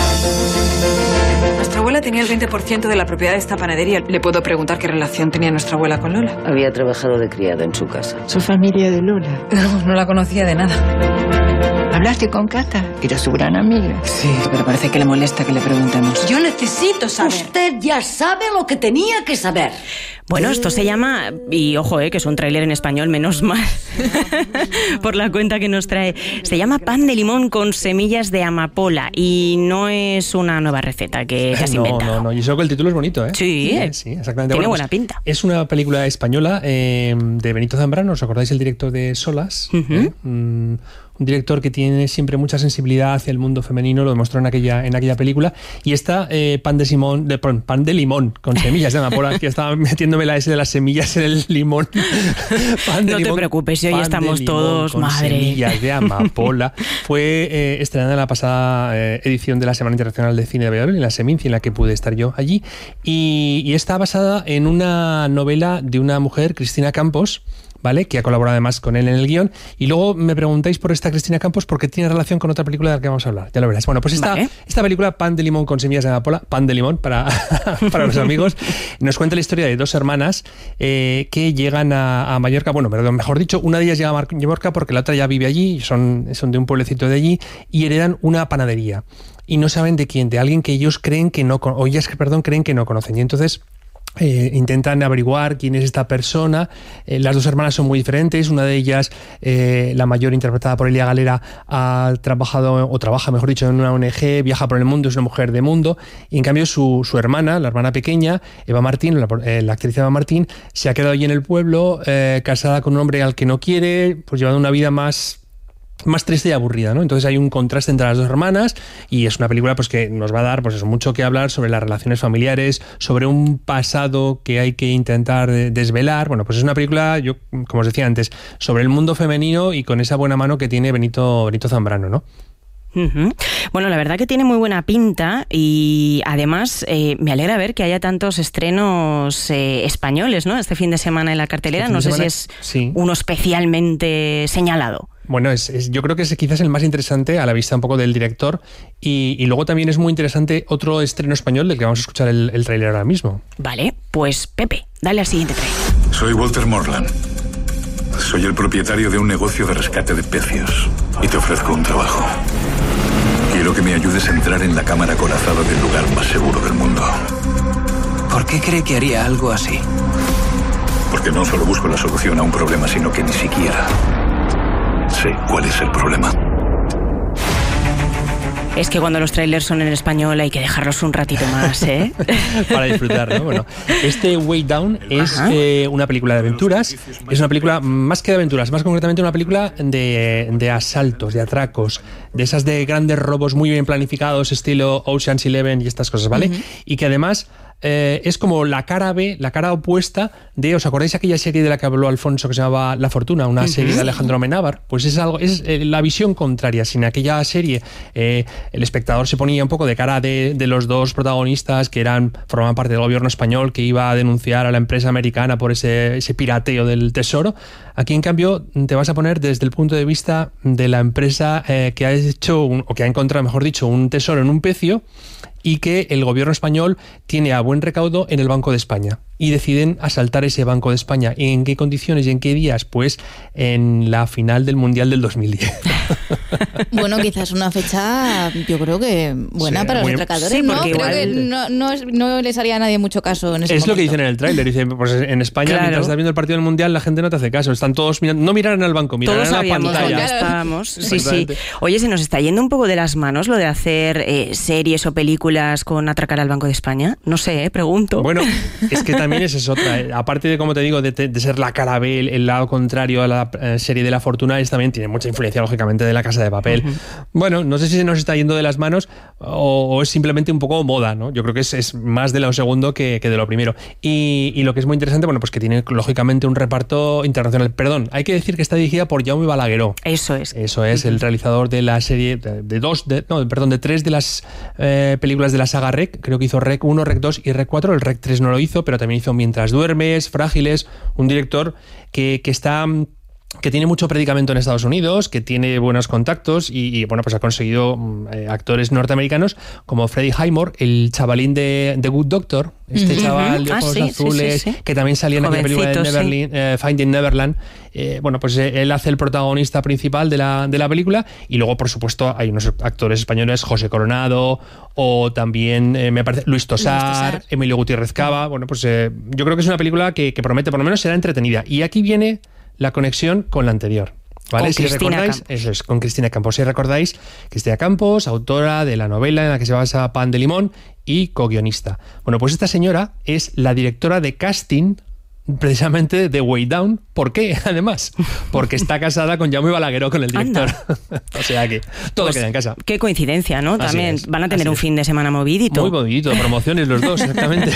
[SPEAKER 20] Nuestra abuela tenía el veinte por ciento de la propiedad de esta panadería. ¿Le puedo preguntar qué relación tenía nuestra abuela con Lola?
[SPEAKER 22] Había trabajado de criada en su casa.
[SPEAKER 21] ¿Su familia de Lola?
[SPEAKER 20] No, no la conocía de nada.
[SPEAKER 21] ¿Hablaste con Cata? Era su gran amiga.
[SPEAKER 20] Sí, pero parece que le molesta que le preguntemos.
[SPEAKER 23] Yo necesito saber. Usted ya sabe lo que tenía que saber.
[SPEAKER 9] Bueno, esto se llama, y ojo, eh, que es un tráiler en español, menos mal, por la cuenta que nos trae. Se llama Pan de limón con semillas de amapola y no es una nueva receta que se has
[SPEAKER 19] no,
[SPEAKER 9] inventado.
[SPEAKER 19] No, no, y eso que el título es bonito, ¿eh?
[SPEAKER 9] Sí,
[SPEAKER 19] sí,
[SPEAKER 9] eh.
[SPEAKER 19] sí, exactamente.
[SPEAKER 9] Tiene
[SPEAKER 19] bueno,
[SPEAKER 9] buena
[SPEAKER 19] pues,
[SPEAKER 9] pinta.
[SPEAKER 19] Es una película española eh, de Benito Zambrano, ¿os acordáis el director de Solas?
[SPEAKER 9] Uh-huh.
[SPEAKER 19] ¿Eh? Mm, un director que tiene siempre mucha sensibilidad hacia el mundo femenino, lo demostró en aquella, en aquella película. Y esta eh, pan de simón, de, pan de limón con semillas de amapola, que estaba metiéndome la S de las semillas en el limón. Pan de
[SPEAKER 9] no
[SPEAKER 19] limón,
[SPEAKER 9] te preocupes, si hoy estamos todos,
[SPEAKER 19] con
[SPEAKER 9] madre.
[SPEAKER 19] semillas de amapola. Fue eh, estrenada en la pasada eh, edición de la Semana Internacional de Cine de Valladolid, en la Seminci, en la que pude estar yo allí. Y, y está basada en una novela de una mujer, Cristina Campos, ¿vale? Que ha colaborado además con él en el guión. Y luego me preguntáis por esta Cristina Campos porque tiene relación con otra película de la que vamos a hablar. Ya lo verás. Bueno, pues esta, vale. esta película, Pan de limón con semillas de amapola, pan de limón para, para los amigos, nos cuenta la historia de dos hermanas eh, que llegan a, a Mallorca. Bueno, perdón, mejor dicho, una de ellas llega a Mallorca porque la otra ya vive allí, son, son de un pueblecito de allí y heredan una panadería. Y no saben de quién, de alguien que ellos creen que no, o ellas, perdón, creen que no conocen. Y entonces Eh, intentan averiguar quién es esta persona. Eh, las dos hermanas son muy diferentes. Una de ellas, eh, la mayor, interpretada por Elia Galera, ha trabajado o trabaja, mejor dicho, en una O N G, viaja por el mundo, es una mujer de mundo. Y en cambio su, su hermana, la hermana pequeña, Eva Martín, la, eh, la actriz Eva Martín, se ha quedado allí en el pueblo, eh, casada con un hombre al que no quiere, pues llevando una vida más más triste y aburrida, ¿no? Entonces hay un contraste entre las dos hermanas y es una película pues que nos va a dar pues eso, mucho que hablar sobre las relaciones familiares, sobre un pasado que hay que intentar desvelar. Bueno, pues es una película, yo como os decía antes, sobre el mundo femenino y con esa buena mano que tiene Benito, Benito Zambrano, ¿no?
[SPEAKER 9] Uh-huh. Bueno, la verdad que tiene muy buena pinta y además eh, me alegra ver que haya tantos estrenos eh, españoles, ¿no? Este fin de semana en la cartelera. Este no sé semana, si es sí. uno especialmente señalado.
[SPEAKER 19] Bueno, es, es, yo creo que es quizás el más interesante a la vista un poco del director y, y luego también es muy interesante otro estreno español del que vamos a escuchar el, el tráiler ahora mismo.
[SPEAKER 9] Vale, pues Pepe, dale al siguiente tráiler.
[SPEAKER 2] Soy Walter Morland. Soy el propietario de un negocio de rescate de pecios y te ofrezco un trabajo. Quiero que me ayudes a entrar en la cámara acorazada del lugar más seguro del mundo.
[SPEAKER 3] ¿Por qué cree que haría algo así?
[SPEAKER 2] Porque no solo busco la solución a un problema, sino que ni siquiera sé cuál es el problema.
[SPEAKER 9] Es que cuando los trailers son en español hay que dejarlos un ratito más, ¿eh?
[SPEAKER 19] Para disfrutar, ¿no? Bueno, este Way Down es eh, una película de aventuras. Es una película más que de aventuras, más concretamente una película de, de asaltos, de atracos, de esas de grandes robos muy bien planificados, estilo Ocean's Eleven y estas cosas, ¿vale? Uh-huh. Y que además eh, es como la cara B, la cara opuesta de, ¿os acordáis aquella serie de la que habló Alfonso que se llamaba La Fortuna? Una uh-huh. serie de Alejandro Amenábar. Pues es algo, es eh, la visión contraria. Sin aquella serie eh, el espectador se ponía un poco de cara de, de los dos protagonistas que eran formaban parte del gobierno español que iba a denunciar a la empresa americana por ese, ese pirateo del tesoro. Aquí, en cambio, te vas a poner desde el punto de vista de la empresa eh, que ha hecho, un, o que ha encontrado, mejor dicho, un tesoro en un pecio y que el gobierno español tiene a buen recaudo en el Banco de España. Y deciden asaltar ese Banco de España. ¿En qué condiciones y en qué días? Pues en la final del Mundial del dos mil diez.
[SPEAKER 10] Bueno, quizás una fecha, yo creo que buena sí, para los atracadores, sí, ¿no? Creo igual... que no, no, es, no les haría a nadie mucho caso en ese
[SPEAKER 19] Es
[SPEAKER 10] momento.
[SPEAKER 19] lo que dicen en el tráiler. Dicen, pues en España, claro, mientras estás viendo el partido del Mundial, la gente no te hace caso. Están todos mirando, no mirarán al banco, mirarán a la pantalla.
[SPEAKER 9] Dónde estábamos. Sí, sí. Oye, se nos está yendo un poco de las manos lo de hacer eh, series o películas con atracar al Banco de España. No sé, eh, pregunto.
[SPEAKER 19] Bueno, es que también esa es otra. Eh. Aparte de, como te digo, de, de ser la cara B, el, el lado contrario a la eh, serie de La Fortuna, es también tiene mucha influencia, lógicamente, de La Casa de Papel. Uh-huh. Bueno, no sé si se nos está yendo de las manos o, o es simplemente un poco moda, ¿no? Yo creo que es, es más de lo segundo que, que de lo primero. Y, y lo que es muy interesante, bueno, pues que tiene lógicamente un reparto internacional. Perdón, hay que decir que está dirigida por Jaume Balagueró.
[SPEAKER 9] Eso es.
[SPEAKER 19] Eso es, uh-huh. el realizador de la serie, de, de dos, de, no, perdón, de tres de las eh, películas de la saga Rec. Creo que hizo Rec uno, Rec dos y Rec cuatro. El Rec tres no lo hizo, pero también hizo Mientras duermes, Frágiles, un director que, que está... que tiene mucho predicamento en Estados Unidos, que tiene buenos contactos y, y bueno, pues ha conseguido eh, actores norteamericanos como Freddie Highmore, el chavalín de The Good Doctor, este uh-huh. chaval de ojos ah, sí, azules, sí, sí, sí. que también salía en aquella película de Neverland, sí. eh, Finding Neverland. Eh, bueno, pues eh, él hace el protagonista principal de la, de la película y luego, por supuesto, hay unos actores españoles, José Coronado o también, eh, me parece, Luis Tosar, Luis Tosar, Emilio Gutiérrez Cava. Bueno, pues eh, yo creo que es una película que, que promete, por lo menos será entretenida. Y aquí viene la conexión con la anterior. ¿Vale?
[SPEAKER 9] Con
[SPEAKER 19] si
[SPEAKER 9] Cristina
[SPEAKER 19] recordáis,
[SPEAKER 9] Campos.
[SPEAKER 19] Eso es, con Cristina Campos. Si recordáis, Cristina Campos, autora de la novela en la que se basa Pan de Limón y co-guionista. Bueno, pues esta señora es la directora de casting precisamente de Way Down. ¿Por qué? Además, porque está casada con Jaume Balagueró, con el director. O sea que todo pues, queda en casa.
[SPEAKER 9] Qué coincidencia, ¿no? Así También es, van a tener un es. fin de semana movidito.
[SPEAKER 19] Muy movidito, promociones los dos, exactamente.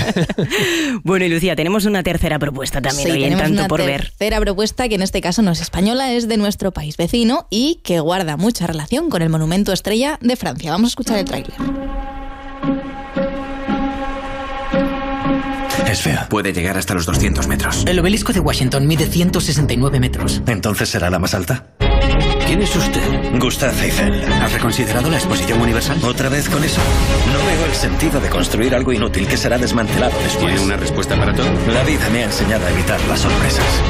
[SPEAKER 9] Bueno, y Lucía, tenemos una tercera propuesta también
[SPEAKER 10] sí,
[SPEAKER 9] hoy en Tanto por Ver.
[SPEAKER 10] Una tercera propuesta que en este caso no es española, es de nuestro país vecino y que guarda mucha relación con el monumento estrella de Francia. Vamos a escuchar el tráiler.
[SPEAKER 3] Es fea.
[SPEAKER 4] Puede llegar hasta los doscientos metros.
[SPEAKER 3] El obelisco de Washington mide ciento sesenta y nueve metros.
[SPEAKER 4] ¿Entonces será la más alta?
[SPEAKER 3] ¿Quién es usted?
[SPEAKER 4] Gustav Eiffel.
[SPEAKER 3] ¿Has reconsiderado la exposición universal?
[SPEAKER 4] ¿Otra vez con eso? No veo el sentido de construir algo inútil que será desmantelado después.
[SPEAKER 24] ¿Tiene una respuesta para todo?
[SPEAKER 4] La vida me ha enseñado a evitar las sorpresas.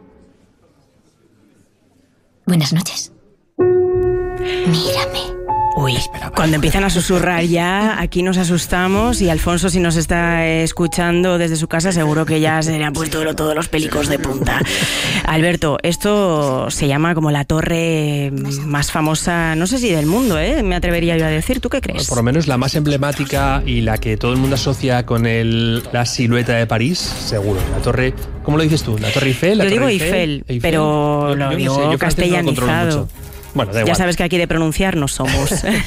[SPEAKER 25] Buenas noches. Mírame.
[SPEAKER 9] Uy, cuando empiezan a susurrar ya, aquí nos asustamos y Alfonso, si nos está escuchando desde su casa, seguro que ya se le han puesto todos los pelicos de punta. Alberto, esto se llama como la torre más famosa, no sé si del mundo, ¿eh? Me atrevería yo a decir. ¿Tú qué crees?
[SPEAKER 19] Por lo menos la más emblemática y la que todo el mundo asocia con el, la silueta de París, seguro. La torre, ¿cómo lo dices tú? ¿La Torre Eiffel? ¿La
[SPEAKER 9] Yo
[SPEAKER 19] torre
[SPEAKER 9] digo Eiffel,
[SPEAKER 19] Eiffel?
[SPEAKER 9] pero
[SPEAKER 19] Yo-
[SPEAKER 9] lo
[SPEAKER 19] yo no
[SPEAKER 9] digo
[SPEAKER 19] sé, yo francés no lo controlo
[SPEAKER 9] castellanizado.
[SPEAKER 19] mucho. Bueno, da igual.
[SPEAKER 9] Ya sabes que aquí de pronunciar no somos.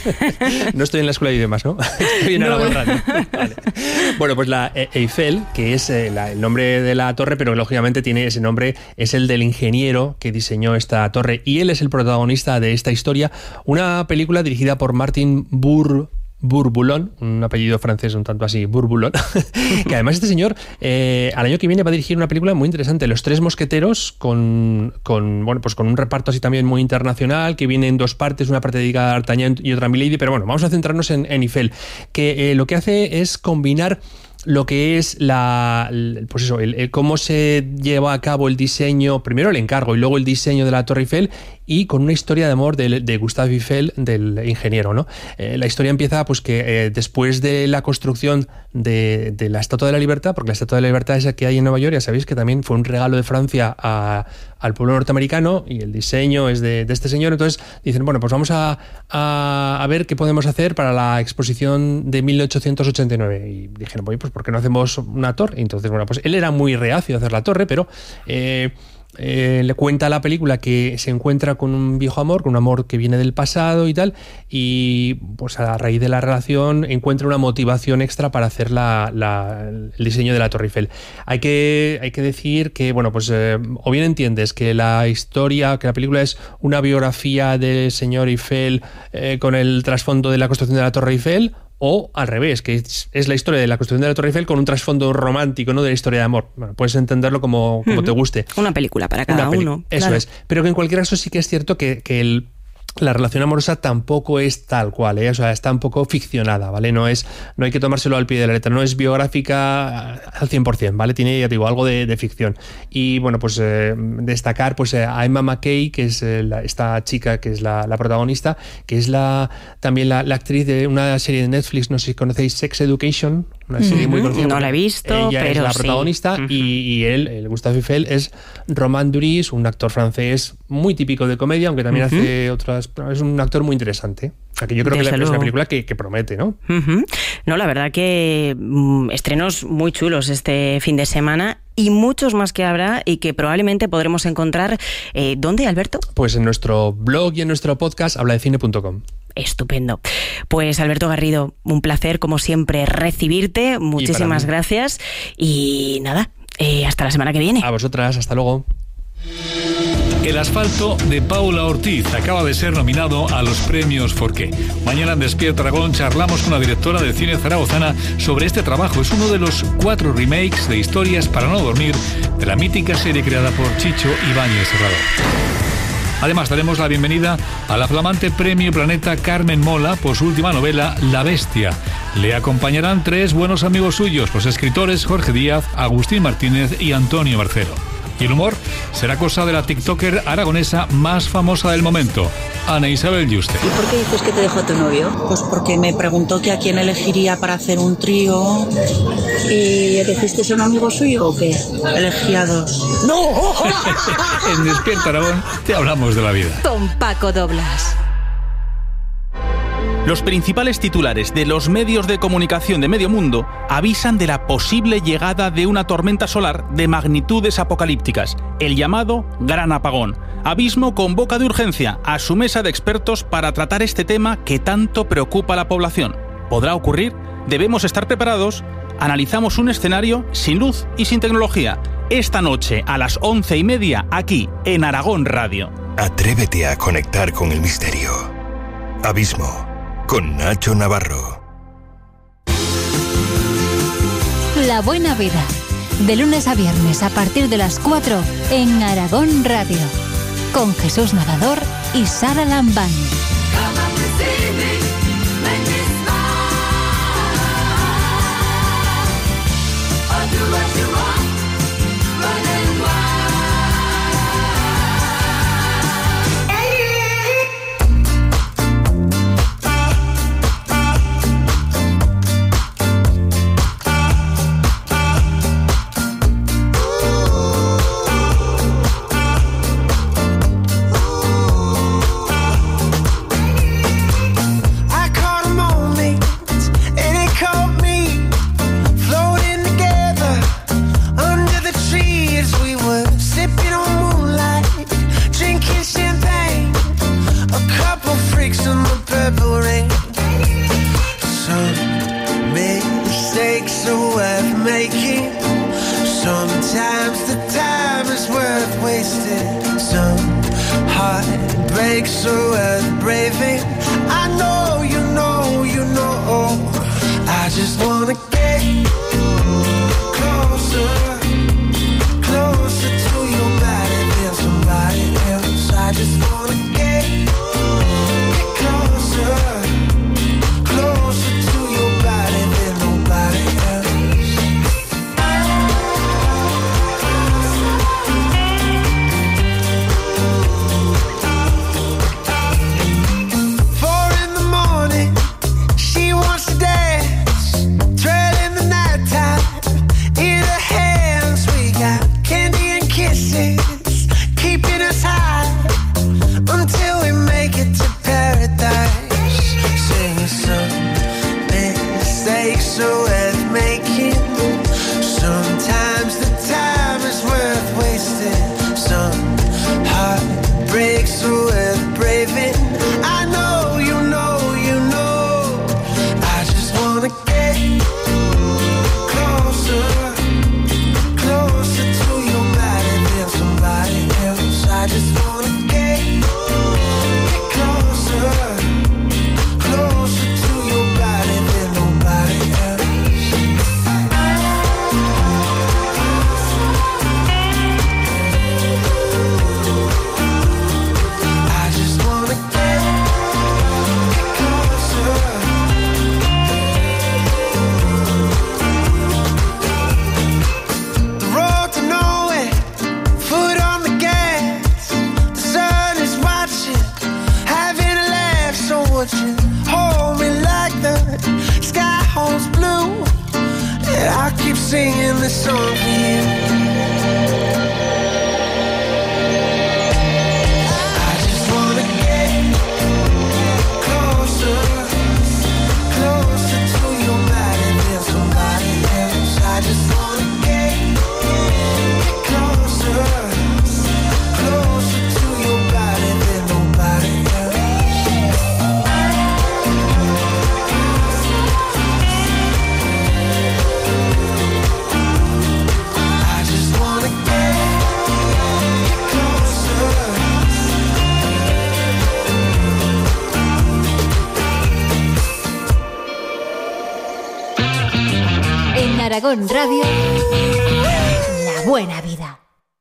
[SPEAKER 19] No estoy en la escuela de idiomas, ¿no? Estoy en
[SPEAKER 9] No.
[SPEAKER 19] Aragón Radio. Vale. Bueno, pues la E- Eiffel, que es eh, la- el nombre de la torre, pero lógicamente tiene ese nombre, es el del ingeniero que diseñó esta torre y él es el protagonista de esta historia. Una película dirigida por Martin Bour... Bourboulon, un apellido francés un tanto así, Bourboulon, que además este señor eh, al año que viene va a dirigir una película muy interesante, Los Tres Mosqueteros, con, con, bueno, pues con un reparto así también muy internacional, que viene en dos partes, una parte dedicada a D'Artagnan y otra a Milady, pero bueno, vamos a centrarnos en, en Eiffel, que eh, lo que hace es combinar lo que es la, pues eso, el, el cómo se lleva a cabo el diseño, primero el encargo y luego el diseño de la Torre Eiffel, y con una historia de amor de, de Gustave Eiffel, del ingeniero, ¿no? Eh, la historia empieza pues que eh, después de la construcción de, de la Estatua de la Libertad, porque la Estatua de la Libertad esa que hay en Nueva York, ya sabéis que también fue un regalo de Francia a, al pueblo norteamericano y el diseño es de, de este señor, entonces dicen, bueno, pues vamos a, a, a ver qué podemos hacer para la exposición de mil ochocientos ochenta y nueve, y dijeron, oye, pues ¿por qué no hacemos una torre? Y entonces, bueno, pues él era muy reacio a hacer la torre, pero... Eh, Eh, le cuenta a la película que se encuentra con un viejo amor, con un amor que viene del pasado y tal, y pues a raíz de la relación encuentra una motivación extra para hacer la, la, el diseño de la Torre Eiffel. Hay que, hay que decir que, bueno, pues eh, o bien entiendes que la historia, que la película es una biografía del señor Eiffel eh, con el trasfondo de la construcción de la Torre Eiffel, o al revés, que es, es la historia de la construcción de la Torre Eiffel con un trasfondo romántico, ¿no? De la historia de amor. Bueno, puedes entenderlo como, como
[SPEAKER 9] Uh-huh.
[SPEAKER 19] te guste.
[SPEAKER 9] Una película para cada
[SPEAKER 19] Una peli-
[SPEAKER 9] uno.
[SPEAKER 19] Eso
[SPEAKER 9] claro.
[SPEAKER 19] es. Pero que en cualquier caso sí que es cierto que, que el la relación amorosa tampoco es tal cual, ¿eh? O sea, está un poco ficcionada, ¿vale? No es, no hay que tomárselo al pie de la letra, no es biográfica al cien por ciento, ¿vale? Tiene, ya te digo, algo de, de ficción. Y bueno, pues eh, destacar pues, eh, a Emma Mackey, que es eh, la, esta chica que es la, la protagonista, que es la también la, la actriz de una serie de Netflix, no sé si conocéis, Sex Education, una serie muy conocida.
[SPEAKER 9] No la he visto,
[SPEAKER 19] Ella
[SPEAKER 9] pero
[SPEAKER 19] es la
[SPEAKER 9] sí.
[SPEAKER 19] protagonista y, y él, el Gustave Eiffel, es Romain Duris, un actor francés muy típico de comedia, aunque también
[SPEAKER 9] Ujú.
[SPEAKER 19] hace otras... Es un actor muy interesante. O sea, que yo creo
[SPEAKER 9] Desde
[SPEAKER 19] que es una
[SPEAKER 9] luego.
[SPEAKER 19] película que, que promete, ¿no?
[SPEAKER 9] Ujú. No, la verdad que mm, estrenos muy chulos este fin de semana y muchos más que habrá y que probablemente podremos encontrar. Eh, ¿Dónde, Alberto?
[SPEAKER 19] Pues en nuestro blog y en nuestro podcast habla de cine punto com.
[SPEAKER 9] Estupendo. Pues Alberto Garrido, un placer como siempre recibirte. Muchísimas
[SPEAKER 19] mí.
[SPEAKER 9] gracias y nada, eh, hasta la semana que viene.
[SPEAKER 19] A vosotras, hasta luego.
[SPEAKER 5] El asfalto de Paula Ortiz acaba de ser nominado a los premios Forqué. Mañana en Despierta Aragón charlamos con la directora de cine zaragozana sobre este trabajo. Es uno de los cuatro remakes de Historias para no dormir de la mítica serie creada por Chicho Ibáñez Serrador. Además, daremos la bienvenida a la flamante Premio Planeta Carmen Mola por su última novela, La Bestia. Le acompañarán tres buenos amigos suyos, los escritores Jorge Díaz, Agustín Martínez y Antonio Marcelo. Y el humor será cosa de la tiktoker aragonesa más famosa del momento, Ana Isabel Yuste.
[SPEAKER 6] ¿Y por qué dices que te dejó tu novio? Pues porque me preguntó que a quién elegiría para hacer un trío. ¿Y elegiste a un amigo suyo o qué? Elegí a dos. ¡No!
[SPEAKER 5] En Despierta Aragón te hablamos de la vida.
[SPEAKER 1] Con Paco Doblas.
[SPEAKER 7] Los principales titulares de los medios de comunicación de medio mundo avisan de la posible llegada de una tormenta solar de magnitudes apocalípticas, el llamado Gran Apagón. Abismo convoca de urgencia a su mesa de expertos para tratar este tema que tanto preocupa a la población. ¿Podrá ocurrir? ¿Debemos estar preparados? Analizamos un escenario sin luz y sin tecnología. Esta noche a las once y media aquí en Aragón Radio.
[SPEAKER 24] Atrévete a conectar con el misterio. Abismo. Con Nacho Navarro.
[SPEAKER 1] La Buena Vida. De lunes a viernes a partir de las cuatro en Aragón Radio. Con Jesús Nadador y Sara Lambán.
[SPEAKER 8] worth making. Sometimes the time is worth wasting. Some heartbreaks are worth braving. I know you know, you know. I just wanna get closer, closer to your body than somebody else. I just wanna get, get closer, closer to your body than nobody else. Four in the morning, she wants to dance, trail in the nighttime, in her hands we got candy and kisses, keeping us high until we make it to paradise. Singing some mistakes are worth making. Sometimes the time is worth wasting. Some heartbreaks are worth braving. I know you know, you know. I just wanna get closer, closer to your body than somebody else. I just wanna get, get closer, closer to your body than nobody else. I just wanna get, get closer. The road to nowhere, foot on the gas. The sun is watching, having a laugh. So won't you hold me like the sky holds blue? And I'll keep singing this song for you. I just wanna get closer, closer to your body than somebody else. I just wanna get, get closer, closer to your body than nobody else. I just wanna get, get closer.
[SPEAKER 1] En Aragón Radio, La Buena Vida.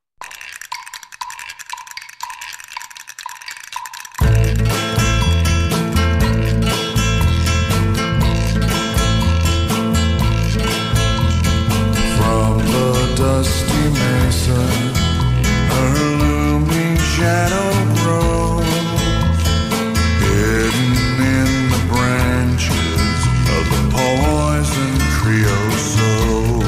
[SPEAKER 11] From the dusty mesa, her looming shadow grows, hidden in the branches of the poison creosote.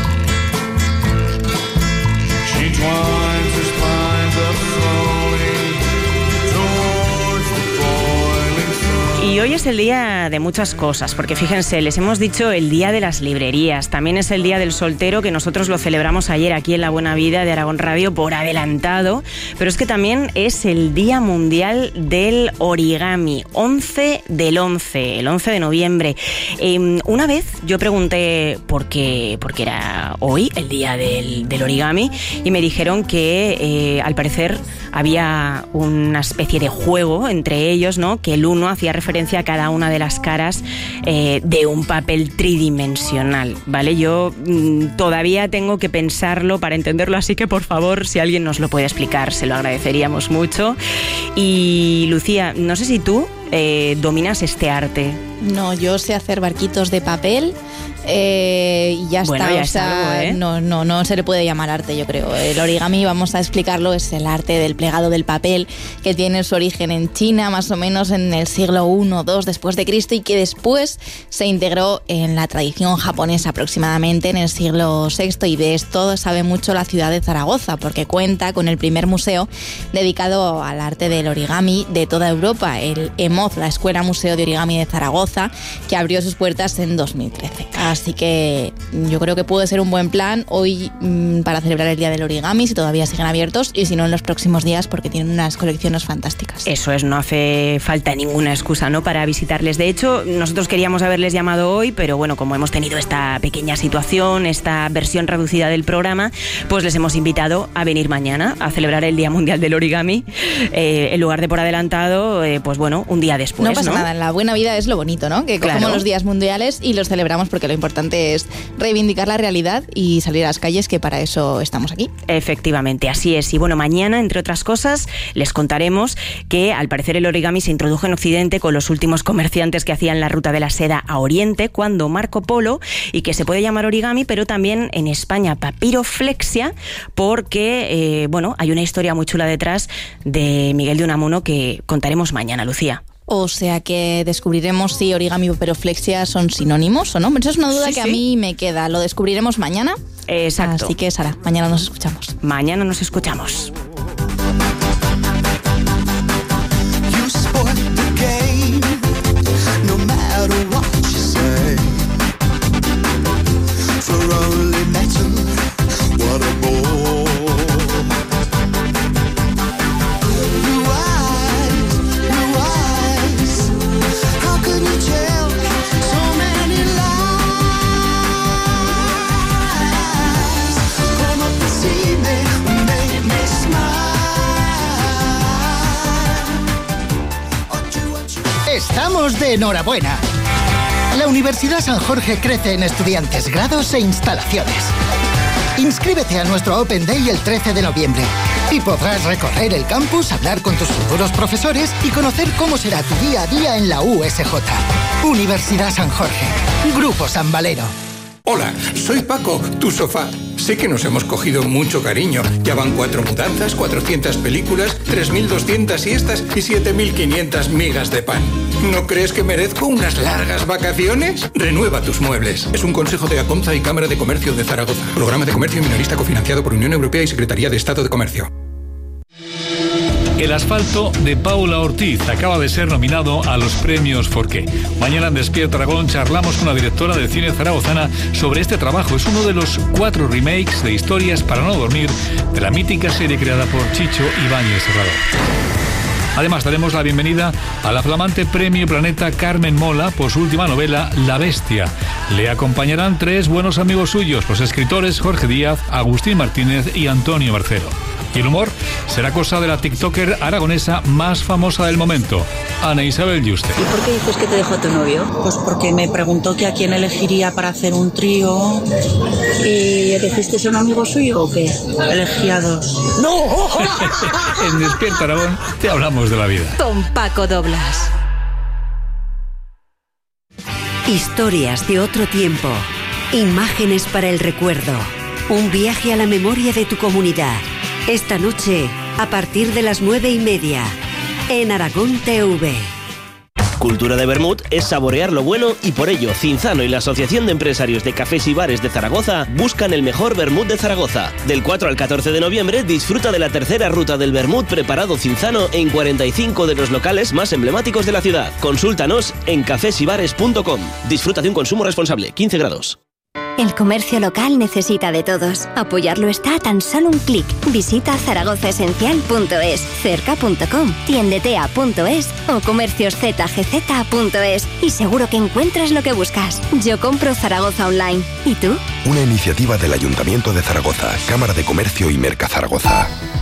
[SPEAKER 11] She twines her spines up slowly towards the boiling sun.
[SPEAKER 9] Y hoy es el día de muchas cosas, porque fíjense, les hemos dicho el día de las librerías, también es el día del soltero, que nosotros lo celebramos ayer aquí en La Buena Vida de Aragón Radio por adelantado, pero es que también es el Día Mundial del Origami, once del once, el once de noviembre. Eh, una vez yo pregunté por qué, por qué era hoy el Día del, del Origami y me dijeron que eh, al parecer había una especie de juego entre ellos, ¿no? Que el uno hacía referencia a cada una de las caras eh, de un papel tridimensional, ¿vale? Yo mmm, todavía tengo que pensarlo para entenderlo, así que por favor, si alguien nos lo puede explicar, se lo agradeceríamos mucho. Y Lucía, no sé si tú eh, dominas este arte.
[SPEAKER 10] No, yo sé hacer barquitos de papel eh, y ya
[SPEAKER 9] Bueno,
[SPEAKER 10] está.
[SPEAKER 9] ya
[SPEAKER 10] o
[SPEAKER 9] es
[SPEAKER 10] sea,
[SPEAKER 9] algo, ¿eh?
[SPEAKER 10] no, no, no se le puede llamar arte, yo creo. El origami, vamos a explicarlo, es el arte del plegado del papel que tiene su origen en China, más o menos en el siglo primero o segundo después de Cristo, y que después se integró en la tradición japonesa aproximadamente en el siglo sexto, y de esto sabe mucho la ciudad de Zaragoza, porque cuenta con el primer museo dedicado al arte del origami de toda Europa, el EMOZ, la Escuela Museo de Origami de Zaragoza, que abrió sus puertas en dos mil trece. Así que yo creo que puede ser un buen plan hoy mmm, para celebrar el Día del Origami, si todavía siguen abiertos, y si no en los próximos días, porque tienen unas colecciones fantásticas.
[SPEAKER 9] Eso es, no hace falta ninguna excusa, ¿no?, para visitarles. De hecho, nosotros queríamos haberles llamado hoy, pero bueno, como hemos tenido esta pequeña situación, esta versión reducida del programa, pues les hemos invitado a venir mañana a celebrar el Día Mundial del Origami, eh, en lugar de por adelantado, eh, pues bueno, un día después.
[SPEAKER 10] No pasa
[SPEAKER 9] ¿no?
[SPEAKER 10] nada, en la buena vida es lo bonito, ¿no? Que cogemos
[SPEAKER 9] Claro.
[SPEAKER 10] los días mundiales y los celebramos, porque lo importante es reivindicar la realidad y salir a las calles, que para eso estamos aquí.
[SPEAKER 9] Efectivamente, así es. Y bueno, mañana, entre otras cosas, les contaremos que al parecer el origami se introdujo en Occidente con los últimos comerciantes que hacían la ruta de la seda a Oriente, cuando Marco Polo, y que se puede llamar origami, pero también en España papiroflexia, porque, eh, bueno, hay una historia muy chula detrás de Miguel de Unamuno que contaremos mañana, Lucía.
[SPEAKER 10] O sea que descubriremos si origami y papiroflexia son sinónimos o no. Esa es una duda
[SPEAKER 9] Sí,
[SPEAKER 10] que
[SPEAKER 9] sí.
[SPEAKER 10] a mí me queda. Lo descubriremos mañana.
[SPEAKER 9] Exacto.
[SPEAKER 10] Así que, Sara, mañana nos escuchamos.
[SPEAKER 9] Mañana nos escuchamos.
[SPEAKER 8] You spoil the game, no matter what you say. For only metal, what a bore. Blue eyes, blue eyes, how could you tell so many lies? Come up and see me, make me smile.
[SPEAKER 12] Estamos de enhorabuena. La Universidad San Jorge crece en estudiantes, grados e instalaciones. Inscríbete a nuestro Open Day el trece de noviembre y podrás recorrer el campus, hablar con tus futuros profesores y conocer cómo será tu día a día en la U S J. Universidad San Jorge, Grupo San Valero.
[SPEAKER 13] Hola, soy Paco, tu sofá. Sé que nos hemos cogido mucho cariño. Ya van cuatro mudanzas, cuatrocientas películas, tres mil doscientas siestas y siete mil quinientas migas de pan. ¿No crees que merezco unas largas vacaciones? Renueva tus muebles. Es un consejo de ACOMZA y Cámara de Comercio de Zaragoza. Programa de comercio minorista cofinanciado por Unión Europea y Secretaría de Estado de Comercio.
[SPEAKER 5] El asfalto de Paula Ortiz acaba de ser nominado a los premios Forqué. Mañana en Despierta Aragón charlamos con la directora de cine zaragozana sobre este trabajo. Es uno de los cuatro remakes de Historias para no dormir de la mítica serie creada por Chicho Ibáñez Serrador. Además, daremos la bienvenida a la flamante Premio Planeta Carmen Mola por su última novela, La Bestia. Le acompañarán tres buenos amigos suyos, los escritores Jorge Díaz, Agustín Martínez y Antonio Barcero. Y el humor será cosa de la tiktoker aragonesa más famosa del momento, Ana Isabel Yuste.
[SPEAKER 6] ¿Y por qué dices que te dejó tu novio? Pues porque me preguntó que a quién elegiría para hacer un trío. ¿Y elegiste a un amigo suyo o qué? Elegí a dos. ¡No!
[SPEAKER 5] En Despierta Aragón te hablamos de la vida.
[SPEAKER 14] Con Paco Doblas. Historias de otro tiempo. Imágenes para el recuerdo. Un viaje a la memoria de tu comunidad. Esta noche, a partir de las nueve y media, en Aragón T V.
[SPEAKER 15] Cultura de vermut es saborear lo bueno y por ello Cinzano y la Asociación de Empresarios de Cafés y Bares de Zaragoza buscan el mejor vermut de Zaragoza. Del cuatro al catorce de noviembre disfruta de la tercera ruta del vermut preparado Cinzano en cuarenta y cinco de los locales más emblemáticos de la ciudad. Consúltanos en cafés y bares punto com. Disfruta de un consumo responsable, quince grados.
[SPEAKER 25] El comercio local necesita de todos. Apoyarlo está a tan solo un clic. Visita zaragoza esencial punto es, cerca punto com, tiendetea punto es o comercios z g z punto es y seguro que encuentras lo que buscas. Yo compro Zaragoza Online. ¿Y tú?
[SPEAKER 24] Una iniciativa del Ayuntamiento de Zaragoza, Cámara de Comercio y Merca Zaragoza.